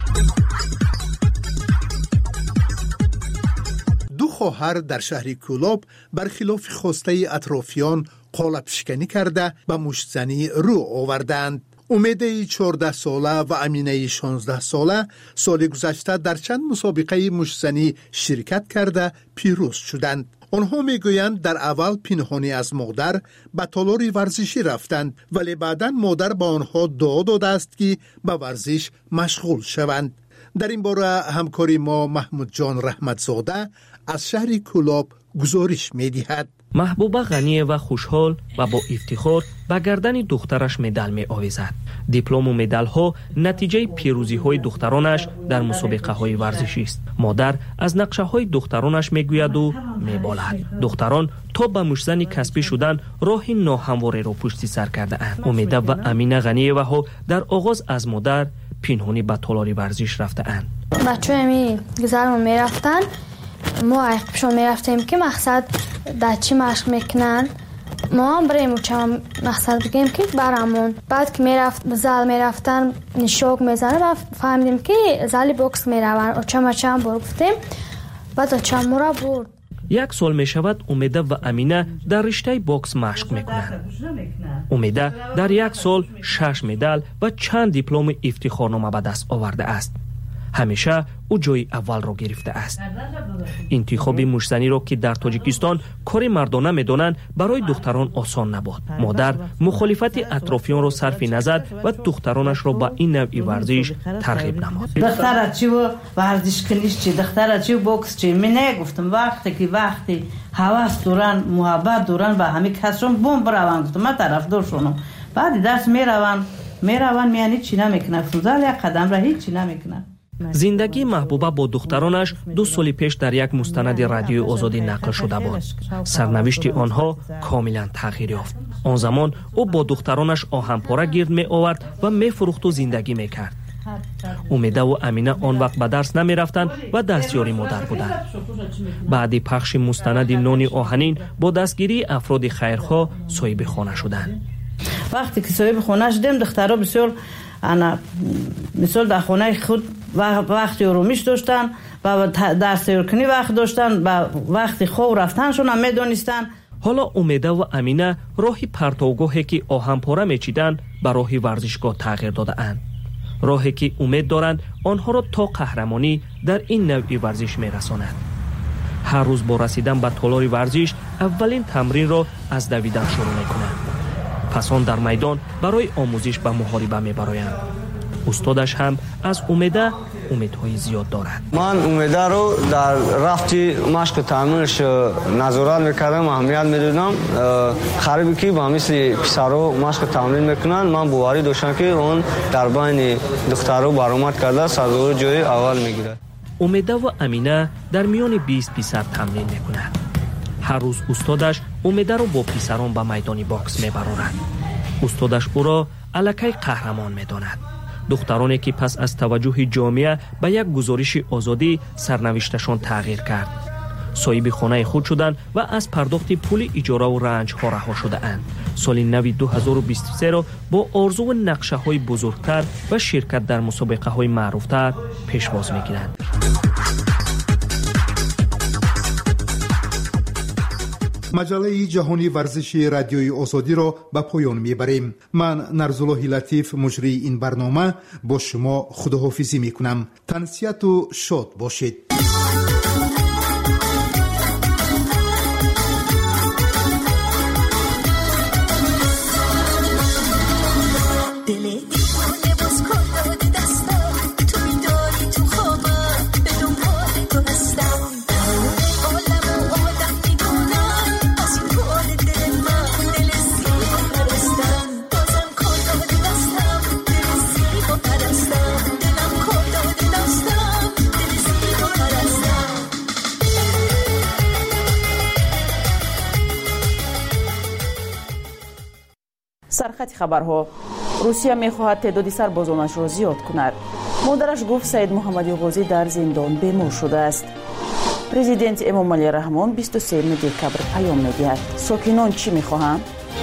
دو خواهر در شهر کولاب برخلاف خواسته اطرافیان قالب شکنی کرده به مشتزنی رو آوردند. امیده چهارده ساله و امینه شانزده ساله سال گذشته در چند مسابقه مشتزنی شرکت کرده پیروز شدند. آنها میگویند در اول پنهانی از مادر به تالار ورزشی رفتند ولی بعداً مادر به آنها دعا داده است که به ورزش مشغول شوند. در این باره همکاری ما محمود جان رحمتزاده از شهر کولاب گزارش می‌دهد. محبوبه غنی و خوشحال و با افتخار به گردن دخترش مدال می آویزد. دیپلم و مدال ها نتیجه پیروزی های دخترانش در مسابقه های ورزشی است. مادر از نقشه های دخترانش می گوید و می بالد. دختران تا به مشتزن کسبی شدن راه ناهمواری را پشت سر کرده اند. امیده و امینه غنی و ها در آغاز از مادر پنهانی به تالار ورزش رفته اند. بچه همی گذرمون می رفتن، ما عقبشون می رفتیم که مقصد در چی مشق میکنن. ما هم بریم چه مقصد بگیم که برامون. بعد که می رفت زل می رفتن نشوق می زنه و فهمیدیم که زلی بوکس می روان و چه مچه هم برگفتیم. بعد چه مورا برد. یک سال می شود امیده و امینه در رشته بوکس مشق میکنند. امیده در یک سال شش مدال و چند دیپلم افتخارنامه به دست آورده است. همیشه او جای اول را گرفته است. انتخاب مشتزنی را که در تاجیکستان کار مردانه می‌دانند برای دختران آسان نبود. مادر مخالفت اطرافیان را صرف نظر و دخترانش را به این نوع ورزش ترغیب نمود. دختر چی و ورزش کنیش چی، دختر چی و بوکس چی، من نگفتم وقتی که وقتی هوس دوران محبت دوران به همه کسشون بوم بروان گفتم من طرفدار شدم. بعد درس میروان میروان میانی چی نمیکنن، فوزال یک قدم را هیچ چی نمیکنن. زندگی محبوبه با دخترانش دو سال پیش در یک مستند رادیوی آزادی نقل شده بود. سرنوشت آنها کاملا تغییر یافت. آن زمان او با دخترانش آهنپاره گرد می آورد و می فروخت و زندگی می کرد. امیده و امینه آن وقت به درس نمی رفتند و دستیاری مادر بودند. بعد پخش مستند نان آهنین با دستگیری افراد خیرخواه صاحب خانه شدند. وقتی که صاحب خانه شدیم دخترها بسیار انا مثال در خانه خود وقتی آرومیش داشتن و درس کنی وقت داشتن و وقتی خواب رفتنشون هم میدونستن. حالا امیده و امینه راهی پرتوگاهی که آهنپاره میچیدن به راهی ورزشگاه تغییر داده اند. راهی که امید دارند آنها را تا قهرمانی در این نوع ورزش میرساند. هر روز با رسیدن به تالار ورزش اولین تمرین را از دویدن شروع میکنند. پس آن در میدان برای آموزش به محاربه میبرایند. استادش هم از امیده امیدهای زیاد دارد. من امیده رو در رفتی مشق تمرینش نظارت میکردم، اهمیت میدادم. خریبی که با مثل پسرها مشق تمرین میکنن من باوری داشتم که اون در بین دخترها برآمد کرده سرور جای اول میگیره. امیده و امینه در میان بیست پسر تمرین میکنند. هر روز استادش امیده رو با پسران به میدان باکس میبرند. استادش او را الکی قهرمان میداند. دخترانی که پس از توجه جامعه به یک گزارش آزادی سرنوشتشان تغییر کرد. صاحب خانه خود شدند و از پرداخت پول اجاره و رنج ها رها شده اند. سال نو دو هزار و بیست و سه را با آرزو و نقشه های بزرگتر و شرکت در مسابقه های معروفتر پیشواز میگیرند. مجله جهانی ورزشی رادیوی آزادی را به پایان میبریم. من نرزالله لطیف مجری این برنامه با شما خداحافظی میکنم. تنسیت و شاد باشید. سرخط خبرها. روسیه میخواهد تعداد سربازانش را زیاد کند. مادرش گفت سید محمدی غازی در زندان بیمار شده است. پرزیدنت امامعلی رحمان بیست و سوم دکبر پیام میدهد. ساکنان چی میخواهند؟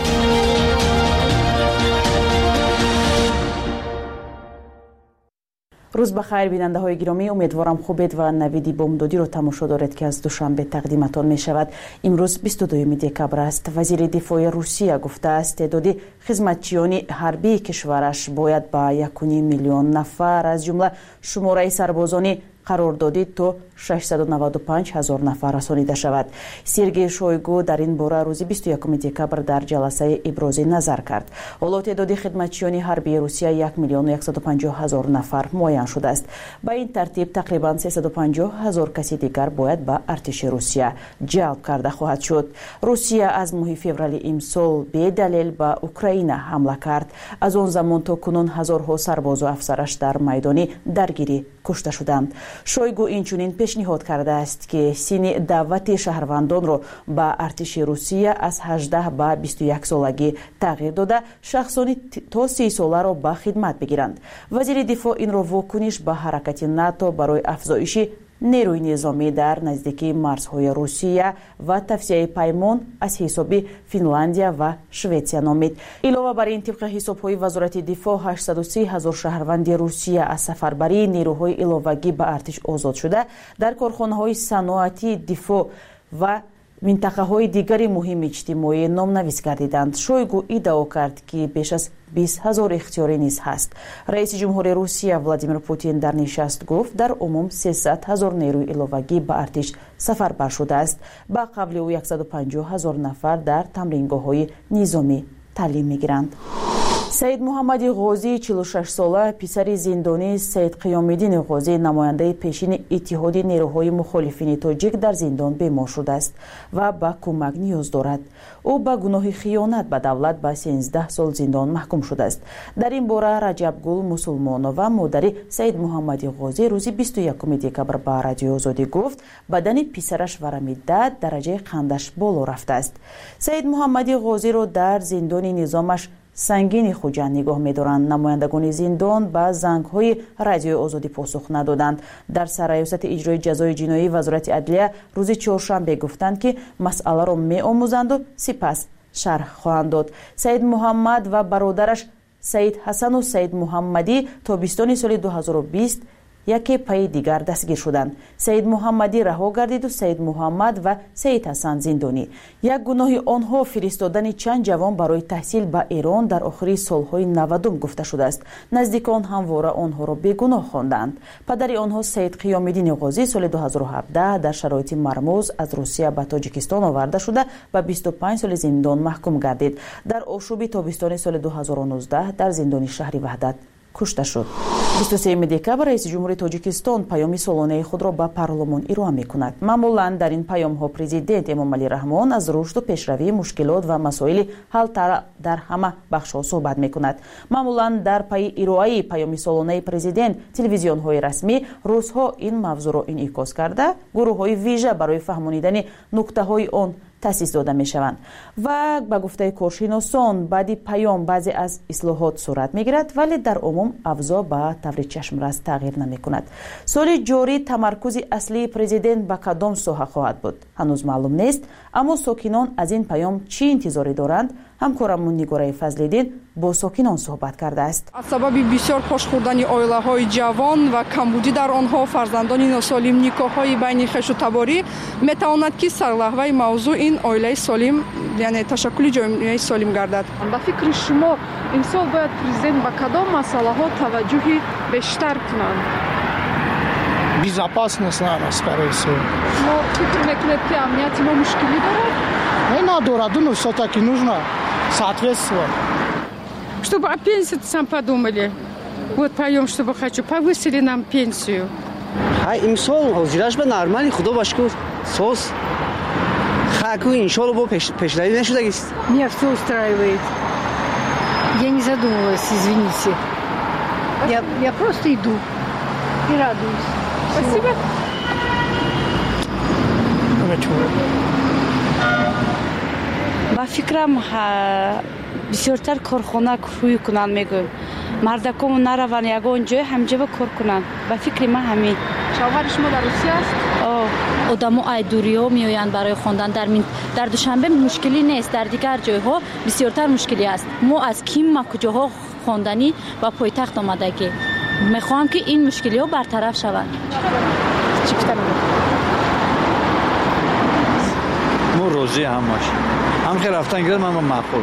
روز بخیر بیننده های گرامی، امیدوارم خوبید و نویدی بامدادی رو تماشا دارید که از دوشنبه تقدیمتان می شود. امروز بیست و دوم دکبر است. وزیر دفاع روسیه گفته است تعداد خدمتچیان حربی کشورش باید با یک و نیم میلیون نفر از جمله شماره سربازان قراردادی تو ششصد و نود و پنج هزار نفر رسانیده شود. سرگئی شویگو در این باره روز بیست و یکم دکبر در جلسه ابراز نظر کرد. حالا تعداد خدمتچیان حربی روسیه یک میلیون و صد و پنجاه هزار نفر معین شده است. با این ترتیب تقریبا سیصد و پنجاه هزار کسی دیگر باید به ارتش روسیه جلب کرده خواهد شد. روسیه از ماه فوریه امسال به دلیل به اوکراین حمله کرد. از آن زمان تا کنون هزارها سرباز و افسرش در میدان درگیری کشته شدند. شویگو اینچنین پیشنهاد کرده است که سن دعوت شهروندان را به ارتش روسیه از هجده به بیست و یک سالگی تغییر داده شخصانی تا سی ساله را به خدمت بگیرند. وزیر دفاع این را واکنش به حرکت ناتو برای افزایش نیروی نظامی در نزدیکی مرزهای روسیه و توسعه پیمان از حساب فنلاندیا و شویتسیا نامید. علاوه بر این طبق حسابهای وزارت دفاع هشتصد و سی هزار شهروند روسیه از سفربری نیروهای علاوگی به ارتش آزاد شده در کارخانه‌های صنعتی دفاع و منطقه های دیگری مهم اجتماعی نامنویس گردیدند. شویگو ادعا کرد که بیش از بیست هزار اختیاری نیز هست. رئیس جمهور روسیه ولادیمیر پوتین در نشست گفت در عموم سیصد هزار نیروی علاوگی به ارتش سفربر شده است. با قبل او صد و پنجاه هزار نفر در تمرینگاه های نظامی تعلیم میگیرند. سید محمدی غازی چهل و شش ساله پسر زندانی سید قیام‌الدین غازی نماینده پیشین اتحاد نیروهای مخالفین تاجیک در زندان بیمار شده است و به کمک نیاز دارد. او به گناه خیانت به دولت به سیزده سال زندان محکوم شده است. در این باره رجب گل مسلمانووا مادر سید محمدی غازی روز بیست و یکم دکبر به رادیو آزادی گفت بدن پسرش ورمیده درجه قندش بالا رفته است. سید محمدی غازی را در زندان نظامش سنگین خوجند نگاه می‌دارند. نمایندگان زندان به زنگ‌های رادیو آزادی پاسخ ندادند. در سرریاست اجرای جزای جنایی وزارت عدلیه روز چهارشنبه گفتند که مسئله را می‌آموزند و سپس شرح خواهند داد. سید محمد و برادرش سید حسن و سید محمدی تابستان سال دو هزار و بیست یکی پای دیگر دستگیر شدند. سید محمدی رها گردید و سید محمد و سید حسن زندانی. یک گناه آنها فرستادن چند جوان برای تحصیل به ایران در آخر سالهای نودم گفته شده است. نزدیکان همواره آنها را بیگناه خواندند. پدر آنها سید قیام‌الدین غازی سال دو هزار و هفده در شرایط مرموز از روسیه به تاجیکستان آورده شده و بیست و پنج سال زندان محکوم گردید. در آشوب تابستان سال دو هزار و نوزده در زندان شهر وحدت کشته شد. بیست و سوم دکبر رئیس جمهور تاجیکستان پیام سالانه خود را به پارلمان ارائه می‌کند. معمولاً در این پیام‌ها پرزیدنت امامعلی رحمان از رشد و پیشروی مشکلات و مسائل حل در همه بخش‌ها صحبت می‌کند. معمولاً در پی ارائه پیام سالانه پرزیدنت تلویزیون‌های رسمی روزها این موضوع را انعکاس کرده گروه‌های ویژه برای فهمانیدن نکته‌های آن تأسیس داده می شوند و به گفته کارشناسان بعد پیام بعضی از اصلاحات صورت می گیرد ولی در عموم افزا به طور چشم‌رس تغییر نمی کند. سال جاری تمرکز اصلی پرزیدنت به کدام ساحه خواهد بود هنوز معلوم نیست، اما ساکنان از این پیام چی انتظاری دارند؟ همکارمون نگاره فضل‌الدین با ساکنان صحبت کرده است. از سبب بسیار پاش خوردن عائله‌های جوان و کمبودی در آنها فرزندان ناسالم نیکاح‌های بین خویش و تباری می‌تواند که سرلحوه موضوع این عائله سالم یعنی تشکل جامعه سالم گردد. با فکر شما امسال باید پرزیدنت به کدام مسائل‌ها توجهی بیشتر کنند؟ безопасность наверное, скорее всего. Но фикр мекунед ки амнияти мо мушкилӣ дорад? Не надорад, но все-таки нужно соответствовать. Чтобы о пенсии сам подумали. Вот поем, чтобы хочу, повысили нам пенсию. Ай, имсол ҳозираш ба нормали, худо ба шукр. Сос хаку иншалло бо пешравӣ нашудагист. Меня все устраивает. Я не задумывалась, извините. Я, я просто иду и радуюсь. Спасибо. با فکرم бисёртар корхона рӯй кунанд мегӯям. Мардакому нараванд ягон ҷой ҳамҷоба кор кунанд. Ба фикри ман ҳамин. Шавҳари шумо дар Русия аст? одамо айдуриҳо меоянд барои хондан. дар дар Душанбе мушкилӣ нест, дар дигар ҷойҳо бисёртар мушкилӣ аст. мо аз кимма куҷоҳо хонданӣ ба пойтахт омадагӣ. мехоҳам ки ин мушкилиҳо бартараф шавад. мо розӣ ҳамаш ҳам хел рафтан гирад ман маъқул.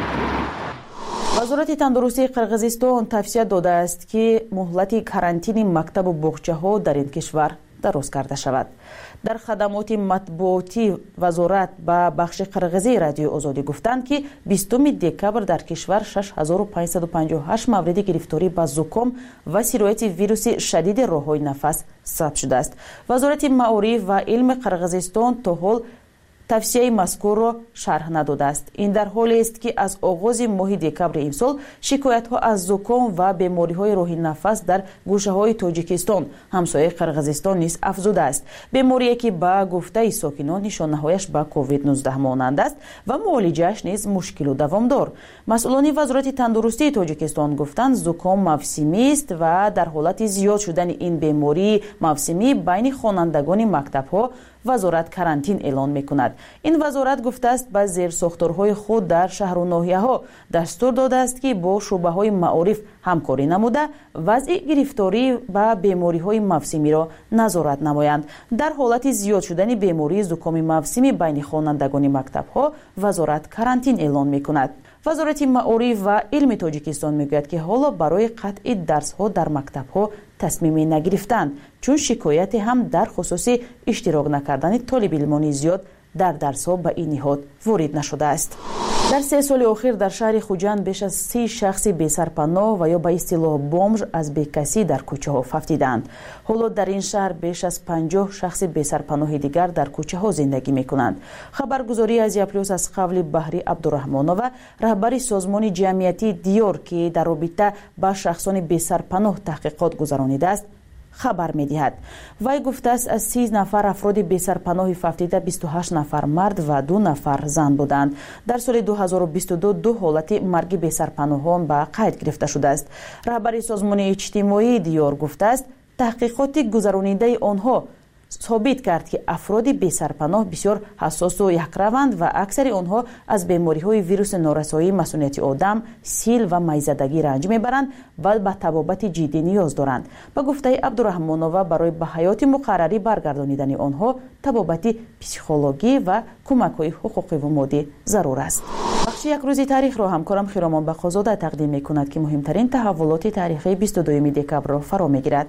вазорати тандурустии Қирғизистон тавсия додааст ки муҳлати карантини мактабу боғчаҳо дар ин кишвар дароз карда шавад. дар хадамоти матбуотӣ вазорат ба бахши қирғизии радиои озодӣ гуфтанд ки бистуми декабр дар кишвар шаш ҳазору панҷсаду панҷоҳу ҳашт мавриди гирифторӣ ба зуком ва сирояти вируси шадиди роҳҳои нафас сабт шудааст. вазорати маориф ва илми Қирғизистон то ҳол тавсияи мазкурро шарҳ надодааст. ин дар ҳолест ки аз оғози моҳи декабри имсол шикоятҳо аз зуком ва бемориҳои роҳи нафас дар гӯшаҳои Тоҷикистон, ҳамсояи Қирғизистон низ афзудааст. беморие ки ба гуфтаи сокинон нишонаҳояш ба ковид нуздаҳ монанд аст ва муолиҷааш низ мушкилу давомдор. масъулони вазорати тандурустии Тоҷикистон гуфтанд зуком мавсимист ва дар ҳолати зиёд шудани ин бемории мавсимӣ байни хонандагони мактабҳо вазорат карантин эълон мекунад. ин вазорат гуфтааст ба зерсохторҳои худ дар шаҳру ноҳияҳо дастур додааст ки бо шӯъбаҳои маориф ҳамкорӣ намуда вазъи гирифторӣ ба бемориҳои мавсимиро назорат намоянд. дар ҳолати зиёд шудани бемории зукоми мавсимӣ байни хонандагони мактабҳо вазорат карантин эълон мекунад. вазорати маориф ва илми Тоҷикистон мегӯяд ки ҳоло барои қатъи дарсҳо дар мактабҳо тасмиме нагирифтанд, чун шикояте ҳам дар хусуси иштирок накардани толибилмони зиёд дар дарсҳо ба ин ниҳод ворид нашудааст. дар се соли охир дар шаҳри Хуҷанд беш аз си шахси бесарпаноҳ ва ё ба истилоҳ бомж аз бекасӣ дар кӯчаҳо фавтиданд. ҳоло дар ин шаҳр беш аз панҷоҳ шахси бесарпаноҳи дигар дар кӯчаҳо зиндагӣ мекунанд. хабаргузории Азия плюс аз қавли Баҳри Абдураҳмонова, раҳбари созмони ҷамъиятии Диёр ки дар робита ба шахсони бесарпаноҳ таҳқиқот гузаронидааст, хабар медиҳад. вай гуфтааст аз си нафар афроди бесарпаноҳи фавтида бисту ҳашт нафар мард ва ду нафар зан буданд. дар соли ду ҳазору бисту ду ду ҳолати марги бесарпаноҳон ба қайд гирифта шудааст. раҳбари созмони иҷтимоии Диёр гуфтааст, таҳқиқоти гузаронидаи онҳо собит кард ки афроди бесарпаноҳ бисёр ҳассосу якраванд ва аксари онҳо аз бемориҳои вируси норасоии масунияти одам, сил ва майзадагӣ ранҷ мебаранд ва ба табобати ҷиддӣ ниёз доранд. ба гуфтаи Абдураҳмонова, барои ба ҳаёти муқаррарӣ баргардонидани онҳо табобати психологӣ ва кӯмакҳои ҳуқуқиву моддӣ зарур аст. бахши якрӯзи таърихро ҳамкорам Хиромон Бақозода тақдим мекунад ки муҳимтарин таҳаввулоти таърихии бисту дуюми декабрро фаро мегирад.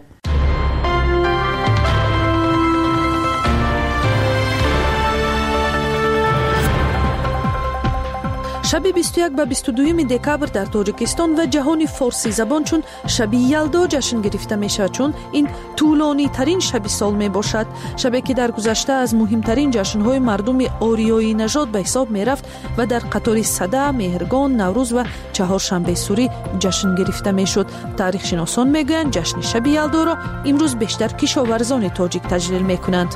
шаби бисту як ба бисту дуюми декабр дар Тоҷикистон ва ҷаҳони форсизабон чун шаби Ялдо ҷашн гирифта мешавад, чун ин тӯлонитарин шаби сол мебошад. шабе ки дар гузашта аз муҳимтарин ҷашнҳои мардуми ориёи нажод ба ҳисоб мерафт ва дар қатори Сада, Меҳргон, Наврӯз ва чаҳоршанбеи сурӣ ҷашн гирифта мешуд. таърихшиносон мегӯянд, ҷашни шаби Ялдоро имрӯз бештар кишоварзони тоҷик таҷлил мекунанд.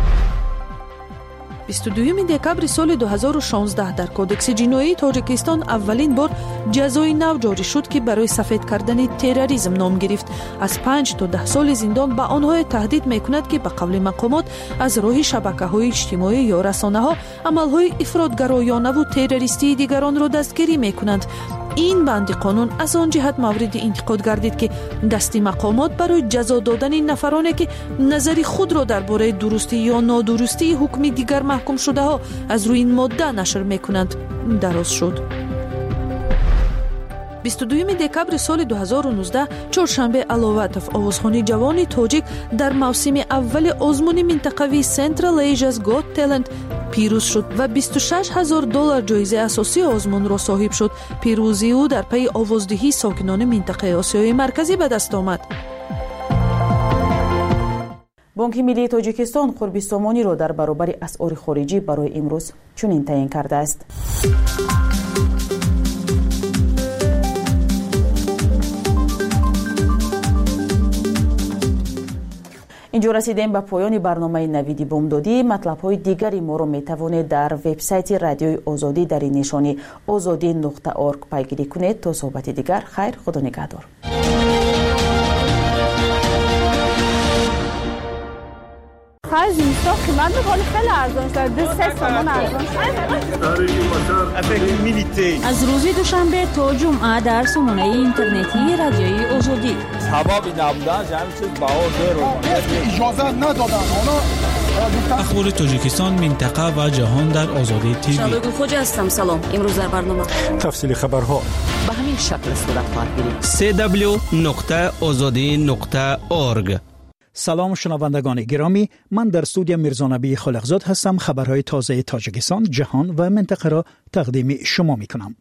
бисту дуюми декабри соли ду ҳазору шонздаҳ дар кодекси ҷиноии Тоҷикистон аввалин бор ҷазои нав ҷорӣ шуд ки барои сафед кардани терроризм ном гирифт. аз панҷ то даҳ соли зиндон ба онҳое таҳдид мекунад ки ба қавли мақомот аз роҳи шабакаҳои иҷтимоӣ ё расонаҳо амалҳои ифротгароёнаву террористии дигаронро дастгирӣ мекунанд. ин банди қонун аз он ҷиҳат мавриди интиқод гардид ки дасти мақомот барои ҷазо додани нафароне ки назари худро дар бораи дурустӣ ё нодурустии ҳукми дигар маҳкумшудаҳо аз рӯи ин модда нашр мекунанд дароз шуд. бисту дуюми декабри соли ду ҳазору нуздаҳ чоршанбе Аловатов, овозхони ҷавони тоҷик, дар мавсими аввали озмуни минтақавии Central Asia's Got Talent пирӯз шуд ва бисту шаш ҳазор доллар ҷоизаи асосии озмунро соҳиб шуд. пирӯзии ӯ дар пайи овоздиҳии сокинони минтақаи Осиёи марказӣ ба даст омад. бонки миллии Тоҷикистон қурби сомониро дар баробари асъори хориҷӣ барои имрӯз чунин таъин кардааст. اینجا رسیدیم به پایان برنامه نویدی بامدادی. مطلب‌های دیگری ما را می‌توانید در وبسایت رادیوی آزادی در نشانی آزادی نقطه اورگ پیگیری کنید. تا صحبت دیگر، خیر، خدا نگهدار. خیلی زیستا قیمت می‌کنه، خیلی ارزان است. دو سه تومان ارزان است. از روز دوشنبه تا جمعه در سامانه اینترنتی رادیوی آزادی. سبب نبودن همین چیز باور رو اجازه ندادن. اونا اخبار تاجیکستان، منطقه و جهان در آزادی تیوی. شادو خوج هستم. سلام. امروز در برنامه تفصیل خبرها به همین شکل صورت خواهد گرفت. سه دبلیو نقطه آزادی نقطه اورگ. سلام شنوندگان گرامی، من در استودیو میرزانبی خالقزاد هستم. خبرهای تازه تاجیکستان، جهان و منطقه را تقدیم شما می کنم.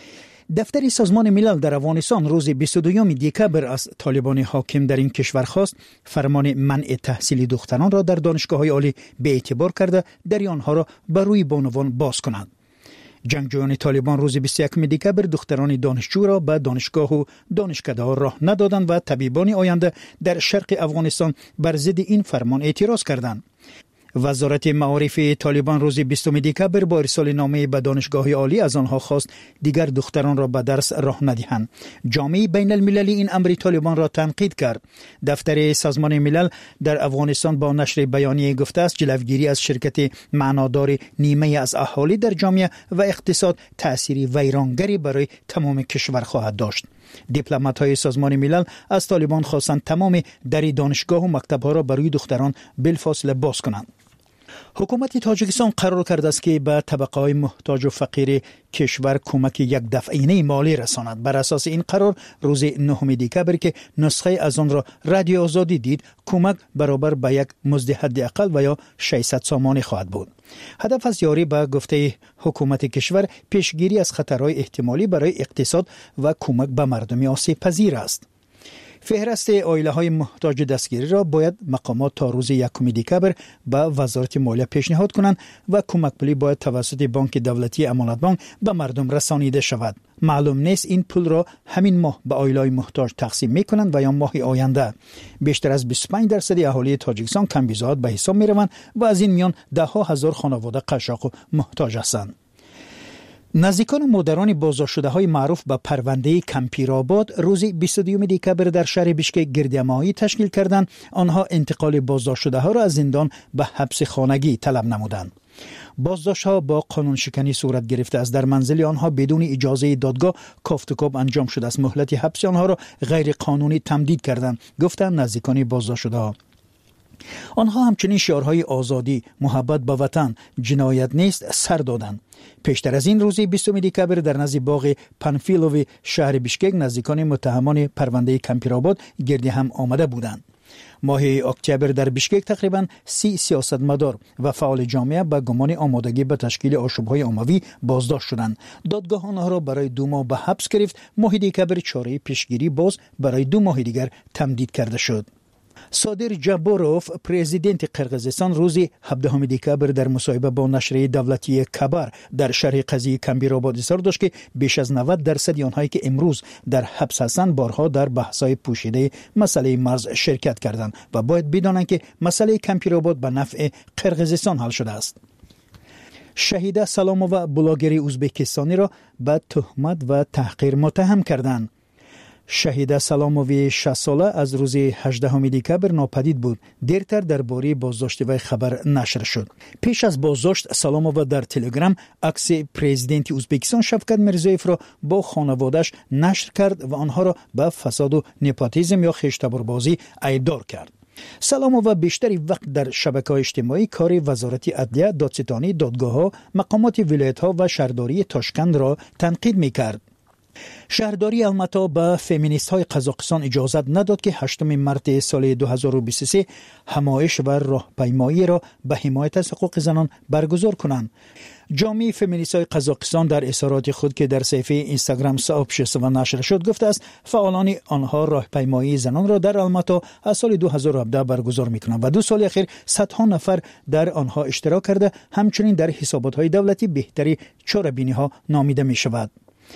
دفتر سازمان ملل در افغانستان روز بیست و دوم دکبر از طالبان حاکم در این کشور خواست فرمان منع تحصیل دختران را در دانشگاه‌های عالی به اعتبار کرده در آنها را بر روی بانوان باز کنند. جنگجویان طالبان روز بیست و یکم دکبر دختران دانشجو را به دانشگاه و دانشکده‌ها راه ندادند و طبیبان آینده در شرق افغانستان بر ضد این فرمان اعتراض کردند. وزارت معارف طالبان روز بیستم دکبر با ارسال نامه به دانشگاه عالی از آنها خواست دیگر دختران را به درس راه ندهند. جامعه بین المللی این امر طالبان را تنقید کرد. دفتر سازمان ملل در افغانستان با نشر بیانیه گفته است جلوگیری از شرکت معنادار نیمه از اهالی در جامعه و اقتصاد تأثیری ویرانگری برای تمام کشور خواهد داشت. دیپلمات‌های سازمان ملل از طالبان خواستند تمام در دانشگاه و مکتب‌ها را برای دختران بالفاصله باز کنند. حکومت تاجیکستان قرار کرده است که به طبقه‌های محتاج و فقیر کشور کمک یک دفعینه مالی رساند. بر اساس این قرار روز نهم دکبر که نسخه از آن را رادیو آزادی دید، کمک برابر به یک مزد حداقل و یا ششصد سامانی خواهد بود. هدف از یاری به گفته حکومت کشور پیشگیری از خطرهای احتمالی برای اقتصاد و کمک به مردم آسیب پذیر است. فهرست عائله‌های محتاج دستگیری را باید مقامات تا روز یکم دکبر به وزارت مالیه پیشنهاد کنند و کمک پولی باید توسط بانک دولتی امانت بانک به مردم رسانیده شود. معلوم نیست این پول را همین ماه به عائله‌های محتاج تقسیم می‌کنند و یا ماه آینده. بیشتر از بیست و پنج درصد اهالی تاجیکستان کمبیزاد به حساب می‌روند و از این میان ده ها هزار خانواده قشاق و محتاج هستند. نزدیکان و مادران بازداشت شده های معروف به پرونده کمپیرآباد روز بیست و دوم دکبر در شهر بیشکک گردهمایی تشکیل کردند. آنها انتقال بازداشت شده ها را از زندان به حبس خانگی طلب نمودند. بازداشت ها با قانون شکنی صورت گرفته است. در منزل آنها بدون اجازه دادگاه کافتکاب انجام شده است. مهلت حبس آنها را غیر قانونی تمدید کردند، گفتند نزدیکان بازداشت شده ها. آنها همچنین شعارهای آزادی، محبت به وطن، جنایت نیست سر دادند. پیشتر از این روز بیستم دکبر در نزد باغ پنفیلوی شهر بیشکک نزدیکان متهمان پرونده کمپیرآباد گرد هم آمده بودند. ماه اکتبر در بیشکک تقریباً سی سیاستمدار و فعال جامعه به گمان آمادگی به تشکیل آشوب‌های عمومی بازداشت شدند. دادگاه آنها را برای دو ماه به حبس گرفت. ماه دکبر چاره پیشگیری باز برای دو ماه دیگر تمدید کرده شد. صادر جابوروف پرزیدنت قرقیزستان روز هفدهم دکبر در مصاحبه با نشریه دولتی کبر در شرح قضیه کمپیرآباد اظهار داشت که بیش از نود درصد آنهایی که امروز در حبس هستند بارها در بحث‌های پوشیده مسئله مرز شرکت کردند و باید بدانند که مسئله کمپیرآباد به نفع قرقیزستان حل شده است. شهیده سلامووا بلاگری ازبکستانی را به تهمت و تحقیر متهم کردند. شهیده سلاموی شصت ساله از روز هجدهم دکبر ناپدید بود. دیرتر درباره بازداشت وی خبر نشر شد. پیش از بازداشت سلامووا در تلگرام عکس پرزیدنت ازبکستان شفقت میرزایف را با خانواده‌اش نشر کرد و آنها را به فساد و نپاتیزم یا خیشتبربازی ایبدار کرد. سلامووا بیشتری وقت در شبکه‌های اجتماعی کار وزارت عدلیه، دادستانی، دادگاه‌ها، مقامات ولایت‌ها و شهرداری تاشکند را تنقید می‌کرد. شهرداری الماتا به فمینیست های قزاقستان اجازت نداد که هشتم مارس سال دو هزار و بیست و سه همایش و راهپیمایی را به حمایت از حقوق زنان برگزار کنند. جامعه فمینیست های قزاقستان در اظهارات خود که در صفحه اینستاگرام صاحب شد و نشر شد گفته است فعالان آنها راهپیمایی زنان را در الماتا از سال دو هزار و هفده برگزار می‌کنند و دو سال اخیر صدها نفر در آنها اشتراک کرده. همچنین در حسابات های دولتی بهتری چاره‌بینی ها نامیده می شود.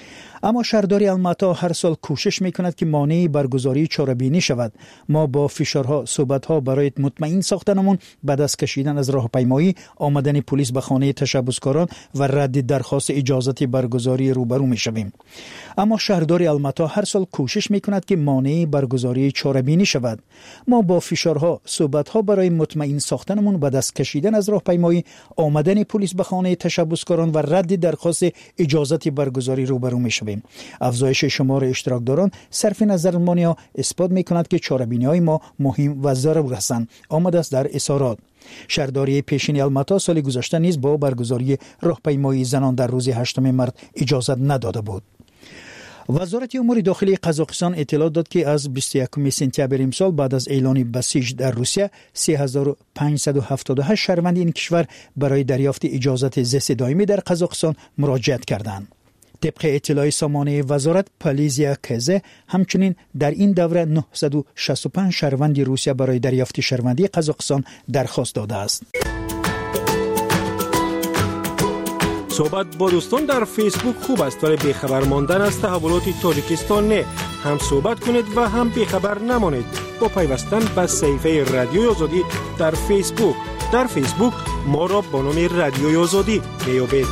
اما شهرداری الماتا هر سال کوشش میکند که مانع برگزاری چاره‌بینی شود. ما با فشارها، صحبت‌ها برای مطمئن ساختنمون بعد از کشیدن از راهپیمایی، آمدن پلیس به خانه تشبسکاران و رد درخواست اجازت برگزاری روبرو میشویم. اما شهرداری الماتا هر سال کوشش میکند که مانع برگزاری چاره‌بینی شود. ما با فشارها، صحبت‌ها برای مطمئن ساختنمون بعد از کشیدن از راهپیمایی، آمدن پلیس به خانه تشبسکاران و رد درخواست اجازت برگزاری روبرو میشویم. افزایش شمار اشتراکداران صرف نظر مانیا اثبات میکند که چاره‌بینی‌های ما مهم و ضروری هستند. آمده است در اظهارات. شهرداری پیشین الماتا سال گذشته نیز با برگزاری راهپیمایی زنان در روز هشتم مارس اجازت نداده بود. وزارت امور داخلی قزاقستان اطلاع داد که از بیست و یکم سپتامبر امسال بعد از اعلان بسیج در روسیه سه هزار و پانصد و هفتاد و هشت شهروند این کشور برای دریافت اجازت زیست دائمی در قزاقستان مراجعت کردند. طبق اطلاع سامانه وزارت پالیزیا کزه همچنین در این دوره نهصد و شصت و پنج شهروند روسیه برای دریافت شهروندی قزاقستان درخواست داده است. صحبت با دوستان در فیسبوک خوب است ولی بیخبر ماندن از تحولات تاجیکستان نه. هم صحبت کنید و هم بیخبر نمانید با پیوستن به صفحه رادیوی آزادی در فیسبوک. در فیسبوک ما را با نام رادیوی آزادی میابید.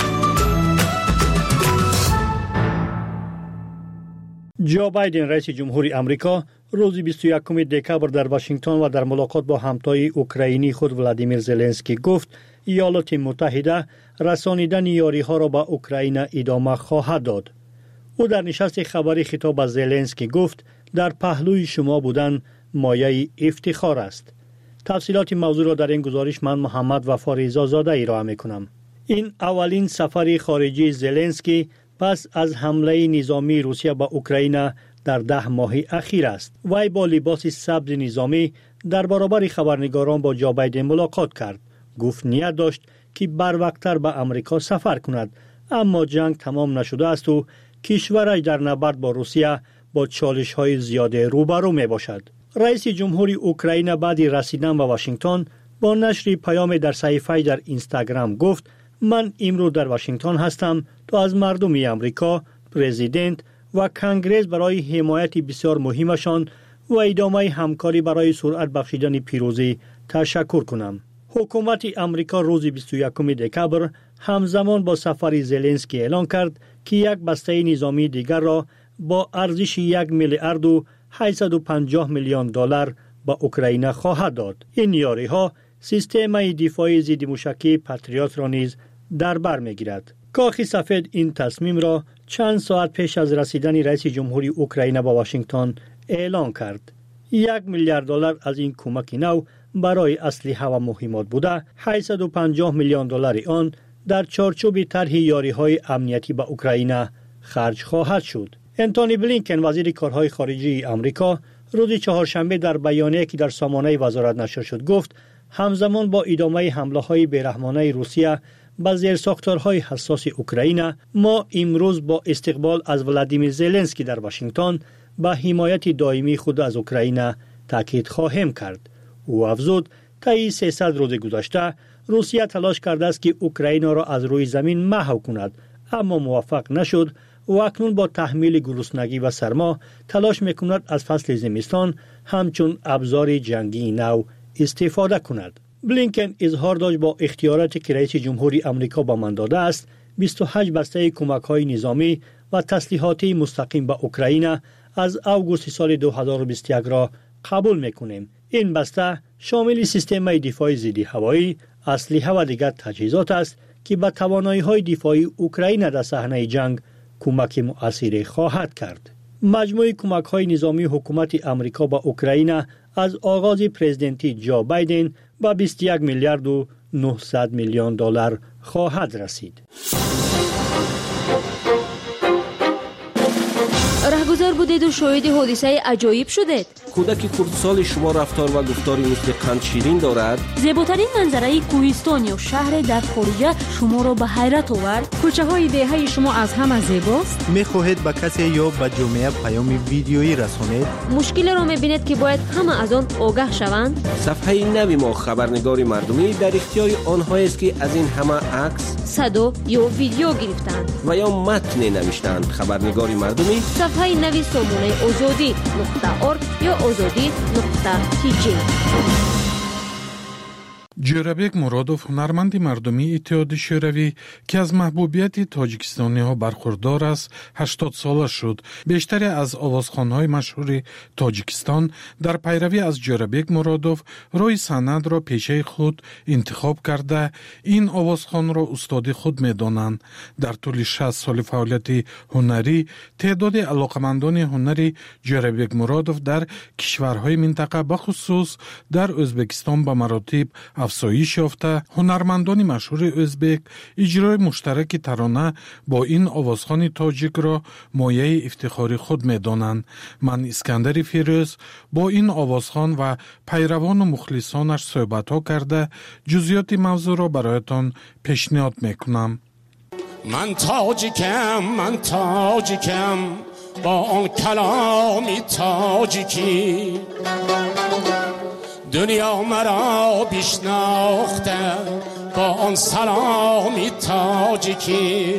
جو بایدن رئیس جمهوری آمریکا روز بیست و یکم دکامبر در واشنگتن و در ملاقات با همتای اوکراینی خود ولادیمیر زلنسکی گفت ایالات متحده رسانیدن یاری‌ها را به اوکراین ادامه خواهد داد. او در نشست خبری خطاب به زلنسکی گفت در پهلوی شما بودن مایه افتخار است. تفصیلات موضوع را در این گزارش من محمد وفا رضازاده ارائه می‌کنم. این اولین سفر خارجی زلنسکی پس از حمله نظامی روسیه به اوکراین در ده ماه اخیر است. وی با لباس سبز نظامی در برابر خبرنگاران با جو بایدن ملاقات کرد. گفت نیت داشت که بروقتر به امریکا سفر کند، اما جنگ تمام نشده است و کشورش در نبرد با روسیه با چالش‌های زیاده روبرو می باشد. رئیس جمهوری اوکراین بعد رسیدن به واشنگتن با نشر پیام در صفحه در اینستاگرام گفت من امروز در واشنگتن هستم تا از مردم امریکا، پرزیدنت و کنگره برای حمایت بسیار مهمشان و ادامه همکاری برای سرعت بخشیدن پیروزی تشکر کنم. حکومت امریکا روز بیست و یکم دکامبر همزمان با سفر زلنسکی اعلان کرد که یک بسته نظامی دیگر را با ارزش یک میلیارد و هشتصد و پنجاه میلیون دلار به اوکراین خواهد داد. این یاری‌ها سیستم دفاعی ضد موشکی پاتریوت را نیز در بر می‌گیرد. کاخ سفید این تصمیم را چند ساعت پیش از رسیدن رئیس جمهوری اوکراین به واشنگتن اعلان کرد. یک میلیارد دلار از این کمک نو برای اسلحه و مهمات بوده، هشتصد و پنجاه میلیون دلار آن در چارچوب طرح یاری‌های امنیتی به اوکراین خرج خواهد شد. انتونی بلینکن وزیر کارهای خارجه آمریکا روز چهارشنبه در بیانیه‌ای که در سامانه وزارت نشر شد گفت همزمان با ادامه حمله‌های بیرحمانه روسیه به زیرساختارهای حساس اوکراین ما امروز با استقبال از ولادیمیر زلنسکی در واشنگتن به حمایت دائمی خود از اوکراین تاکید خواهیم کرد. او افزود طی سیصد روز گذشته روسیه تلاش کرده است که اوکراین را از روی زمین محو کند اما موفق نشد و اکنون با تحمیل گرسنگی و سرما تلاش میکند از فصل زمستان همچون ابزار جنگی نو استفاده کند. بلینکن اظهار داشت با اختیاراتی که رئیس جمهوری آمریکا به من داده است بیست و هشت بسته کمک‌های نظامی و تسلیحاتی مستقیم به اوکراین از اوگوست سال دو هزار و بیست و یک را قبول میکنیم. این بسته شامل سیستم دفاعی ضد هوایی، اسلحه و دیگر تجهیزات است که به توانایی‌های دفاعی اوکراین در صحنه جنگ کمک مؤثر خواهد کرد. مجموع کمک‌های نظامی حکومت آمریکا به اوکراین از آغاز پرزیدنتی جو بایدن به بیست و یک میلیارد و نهصد میلیون دلار خواهد رسید. رهگذر بودید و شاهد حادثه عجایب شدید. کودک خردسال شما رفتار و گفتاری مثل قند شیرین دارد. زیباترین منظره کوهستان یا شهر در خارج شما را به حیرت آورد. کوچه های دهه شما از همه زیباست. میخواهید به کسی یا به جامعه پیام ویدیویی رسانید؟ مشکل را میبینید که باید همه از آن آگاه شوند. صفحه نوی ما خبرنگاری مردمی در اختیار آنهایی است که از این همه عکس، صدا یا ویدیو گرفتند و یا متن نوشتند. خبرنگاری مردمی صفحه نوی سامانه آزادی نقطه ارگ یا آزادی نقطه تی جی. جورابک مرادوف هنرمند مردمی اتحاد شوروی که از محبوبیت تاجیکستانی ها برخوردار است هشتاد ساله شد. بیشتری از آوازخوان‌های مشهور تاجیکستان در پیروی از جورابک مرادوف روی سند را پیشه خود انتخاب کرده این آوازخوان را استاد خود می‌دانند. در طول شصت سال فعالیت هنری تعداد علاقمندان هنری جورابک مرادوف در کشورهای منطقه بخصوص در ازبکستان به مراتب افزایش یافته. هنرمندان مشهور ازبک اجرای مشترک ترانه با این آوازخوان تاجیک را مایه افتخار خود می‌دانند. من اسکندر فیروز با این آوازخوان و پیروان و مخلصانش صحبت‌ها کرده جزئیات موضوع را برایتان پیشنهاد می‌کنم. من تاجیکم من تاجیکم با آن کلامی تاجیکی دنیا مرا بشناخته با آن سلامی تاجیکی.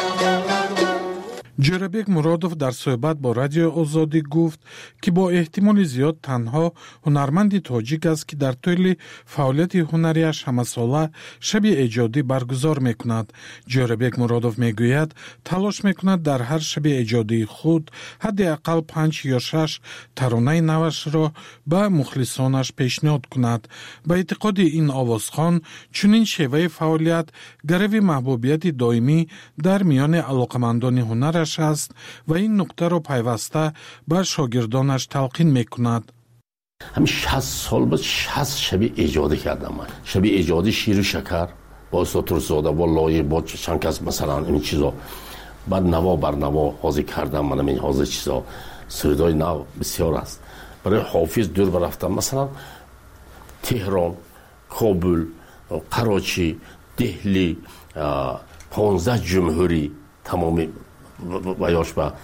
جورابک مرادوف در صحبت با رادیو آزادی گفت که با احتمال زیاد تنها هنرمند تاجیک است که در طول فعالیت هنریش همه ساله شب ایجادی برگزار میکند. جورابک مرادوف میگوید تلاش میکند در هر شب ایجادی خود حداقل پنج یا شش ترانه نوش را به مخلصانش پیشنهاد کند. به اعتقاد این آوازخوان چنین شیوه فعالیت گرو محبوبیت دائمی در میان علاقمندان هنر است و این نکته را پیوسته به شاگردانش تلقین میکند. همین شصت سال بعد شصت شب ایجادی کردم. من شب ایجادی شیر و شکر با استاد زاده با لایه با چند کس مثلا این چیزا بعد نوا بر نوا حاضر کردم. من این حاضر چیزا سردای نو بسیار است. برای حافظ دور برفتم مثلا تهران، کابل، قراچی، دهلی، پانزده جمهوری تمامی و یاش با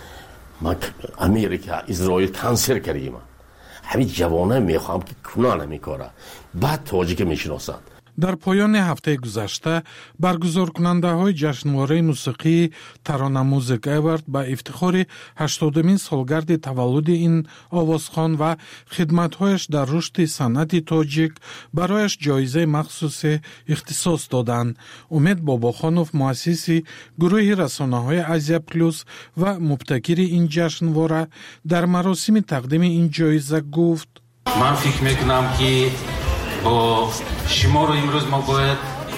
امریکا اسرائیل کنسل کردیم. همین جوانه میخوام که کنان میکاره بعد تاجیک میشناسند. در پایان هفته گذشته برگزار کننده های جشنواره موسیقی ترانه موزیک ایوارد به افتخار هشتادمین سالگرد تولد این آوازخوان و خدمت‌هایش در رشد صنعت تاجیک برایش جایزه مخصوص اختصاص دادند. امید باباخانوف مؤسس گروه رسانه‌های آسیا پلوس و مبتکر این جشنواره در مراسم تقدیم این جایزه گفت: من فکر میکنم که با شما رو امروز ما باید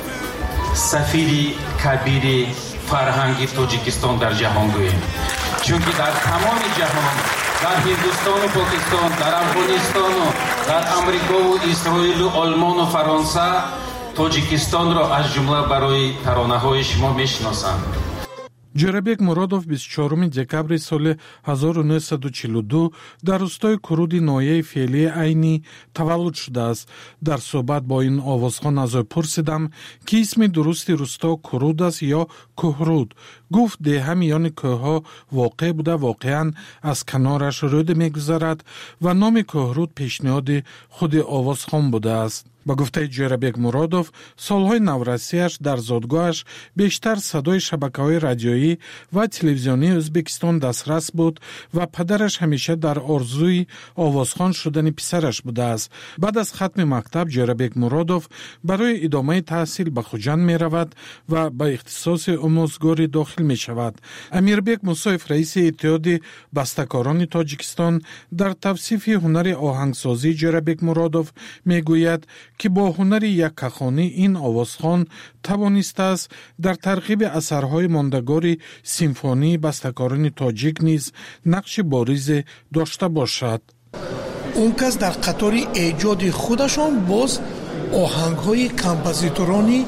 سفیری کبیر فرهنگی تاجیکستان در جهان گوییم، چون که در تمام جهان در هندوستان و پاکستان، در افغانستان و در امریکا و اسرائیل و آلمان و فرانسه تاجیکستان را از جمله برای ترانه های شما میشناسند. جورابک مرادوف بیست و چهارم دکبر سال هزار و نهصد و چهل و دو در روستای کرود ناحیه فعلی عینی تولد شده است. در صحبت با این آوازخوان از او پرسیدم که اسم درست روستا کرود است یا کهرود. گفت ده میان کوهها واقع بوده، واقعا از کنارش رود میگذرد و نام کهرود پیشنهاد خود آوازخوان بوده است. با گفته جورابک مرادوف سالهای نورسیش در زادگاهش بیشتر صدای شبکه‌های رادیویی و تلویزیونی ازبکستان دسترس بود و پدرش همیشه در آرزوی آوازخوان شدن پسرش بوده است. بعد از ختم مکتب جورابک مرادوف برای ادامه تحصیل به خوجند می رود و به اختصاص آموزگاری داخل می شود. امیربک موسایف رئیس اتحاد بسته‌کاران تاجیکستان در توصیف هنر آهنگسازی جورابک مرادوف می گوید که با هنر یک کخانی این آوازخوان توانسته است در ترغیب اثرهای ماندگار سیمفونی بسته‌کاران تاجیک نیز نقش بارز داشته باشد. اون کس در قطار ایجاد خودشان باز آهنگ‌های کمپوزیتورانی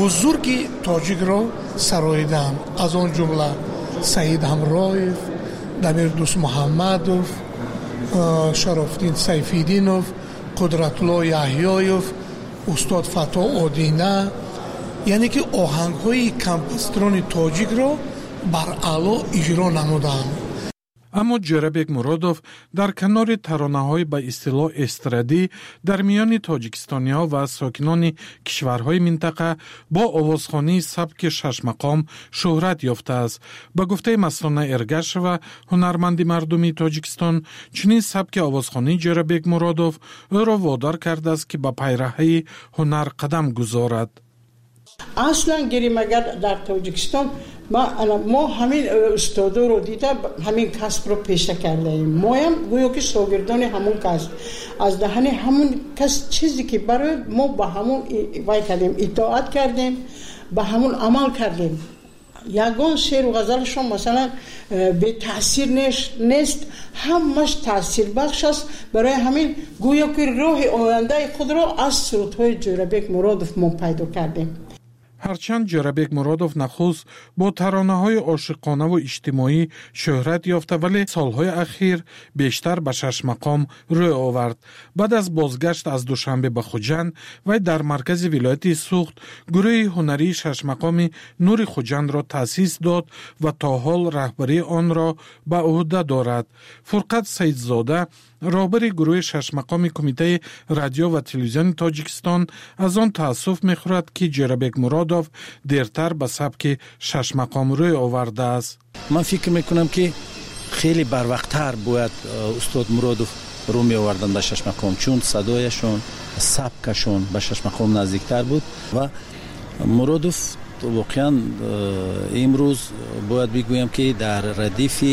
بزرگ تاجیک را سراییدند، از آن جمله سعید همرایف، дамир дӯст муҳаммадов, шарофдин сайфиддинов, қудратло яҳьёев, устод фато одина, яъне ки оҳангҳои композиторони тоҷикро бар аъло иҷро намуданд. аммо ҷӯрабек муродов дар канори таронаҳои ба истилоҳ эстрадӣ дар миёни тоҷикистониҳо ва сокинони кишварҳои минтақа бо овозхонии сабки шашмақом шӯҳрат ёфтааст. Ба гуфтаи Маслона Эргашева, ҳунарманди мардуми Тоҷикистон, чунин сабки овозхонии Ҷӯрабек Муродов ӯро водор кардааст, ки ба пайраҳаи ҳунар қадам гузорад. аслан гирим агар дар Тоҷикистон мо ҳамин устодоро дида ҳамин касбро пеша кардаем. моям гӯё ки шогирдони ҳамон касб аз даҳани ҳамон кас чизе ки барои мо ба ҳамон вай кардем, итоат кардем, ба ҳамон амал кардем. ягон шеъру ғазалашон масалан бетаъсир нест, ҳамаш таъсирбахш аст. барои ҳамин гӯё ки роҳи ояндаи худро аз сурудҳои Ҷӯрабек Муродов мо пайдо кардем. ҳарчанд Ҷӯрабек Муродов нахуст бо таронаҳои ошиқонаву иҷтимоӣ шӯҳрат ёфта, вале солҳои ахир бештар ба шашмақом рӯй овард. баъд аз бозгашт аз Душанбе ба Хуҷанд, вай дар маркази вилояти Суғд гурӯҳи ҳунарии шашмақоми Нури Хуҷандро таъсис дод ва то ҳол раҳбарии онро ба уҳда дорад. Фурқат Саидзода, роҳбари гурӯҳи шашмақоми Кумитаи радио ва телевизиони Тоҷикистон, аз он таассуф мехӯрад, ки Ҷӯрабек Муродов дертар ба сабки шашмақом рӯй овардааст. ман фикр мекунам ки хеле барвақттар бояд устод Муродов рӯ меовардан ба шашмақом, чун садояшон, сабкашон ба шашмақом наздиктар буд ва Муродов воқеан имрӯз бояд бигӯям ки дар радифи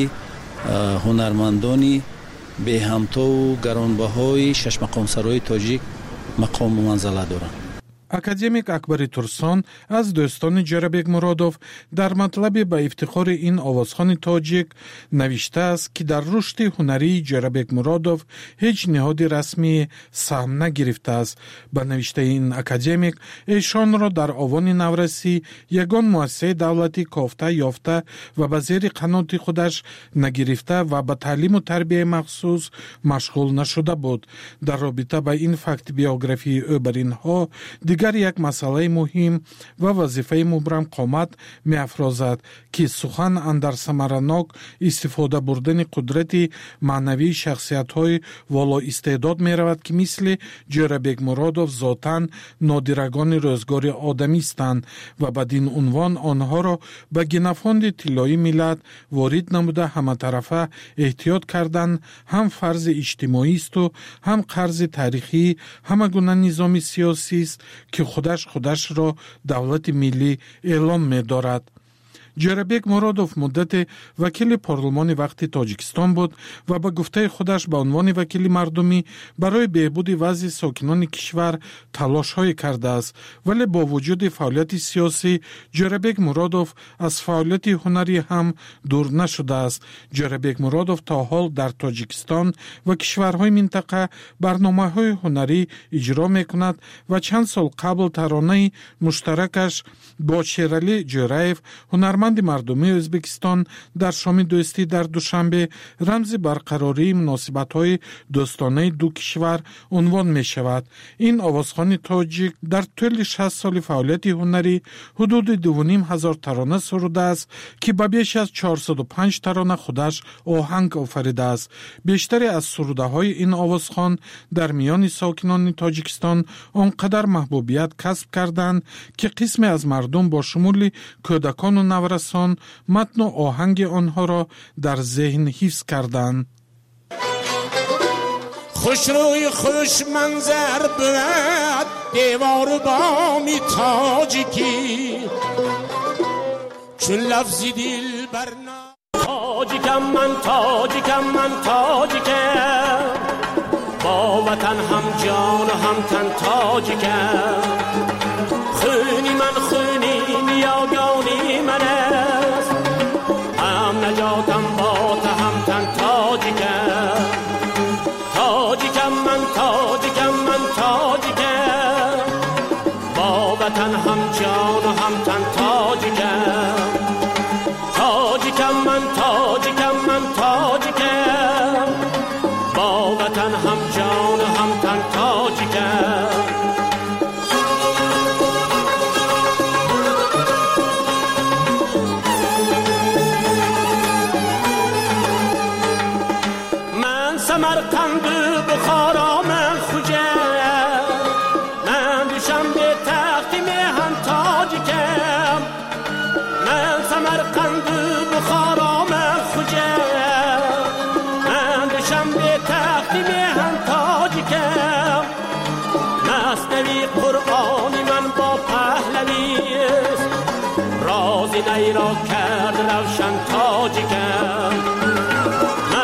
ҳунармандони беҳамтову гаронбаҳои шашмақомсарои тоҷик мақому манзала доранд. академик Акбари Турсон аз дӯстони Ҷӯрабек Муродов дар матлаби ба ифтихори ин овозхони тоҷик навиштааст, ки дар рушди ҳунарии Ҷӯрабек Муродов ҳеҷ ниҳоди расмӣ саҳм нагирифтааст. Ба навиштаи ин академик, эшонро дар овони Наврасӣ ягон муассисаи давлатӣ кофта ёфта ва ба зери қаноти худаш нагирифта ва ба таълиму тарбияи махсус машғул нашуда буд. Дар робита ба ин факти биографии ӯ бар инҳо дигар як масъалаи муҳим ва вазифаи мубрам қомат меафрозад, ки сухан андар самаранок истифода бурдани қудрати маънавии шахсиятҳои волоистеъдод меравад, ки мисли Ҷӯрабек Муродов зотан нодирагони рӯзгори одамистанд ва бадин унвон онҳоро ба генофонди тиллои миллат ворид намуда ҳаматарафа эҳтиёт кардан ҳам фарзи иҷтимоисту ҳам қарзи таърихӣ ҳама гуна низоми сиёсист, ки худаш худашро давлати миллӣ эълон медорад. Ҷӯрабек Муродов муддате вакили парлумони вақти Тоҷикистон буд ва ба гуфтаи худаш ба унвони вакили мардумӣ барои беҳбуди вазъи сокинони кишвар талошҳое кардааст, вале бо вуҷуди фаъолияти сиёсӣ Ҷӯрабек Муродов аз фаъолияти ҳунарӣ ҳам дур нашудааст. Ҷӯрабек Муродов то ҳол дар Тоҷикистон ва кишварҳои минтақа барномаҳои ҳунарӣ иҷро мекунад ва чанд сол қабл таронаи муштаракаш бо Шералӣ Ҷӯраев, ҳунарманд мардумии Ӯзбекистон, дар шоми дӯстӣ дар Душанбе рамзи барқарории муносибатҳои дӯстонаи ду кишвар унвон мешавад. Ин овозхони тоҷик дар тӯли шаст соли фаъолияти ҳунарӣ ҳудуди дувуним ҳазор тарона сурудааст, ки ба беш аз чорсаду панҷ тарона худаш оҳанг офаридааст. бештаре аз сурудаҳои ин овозхон дар миёни сокинони Тоҷикистон он қадар маҳбубият касб карданд, ки қисме аз мардум бо шумули кӯдакону наврасон матну оҳанги онҳоро дар зеҳн ҳифз карданд. خوشروی خوش منظر بود دیوار بامی تاجیکی چون لفظی دل برنا تاجیکم من تاجیکم من تاجیکم با وطن هم جان و هم تن تاجیکم خونی من خونی نیاگانی من است هم نجاتم با تا هم تن تاجیکم تاجیکم من تاجیکم من تاجیکم با وطن هم جان و هم تن تاجیکم تاجیکم من تاجیکم من تاجیکم سمرقند بخارا من خوجه من دوشم به تختی میهن تاجکم من سمرقند بخارا من خوجه من دوشم به تختی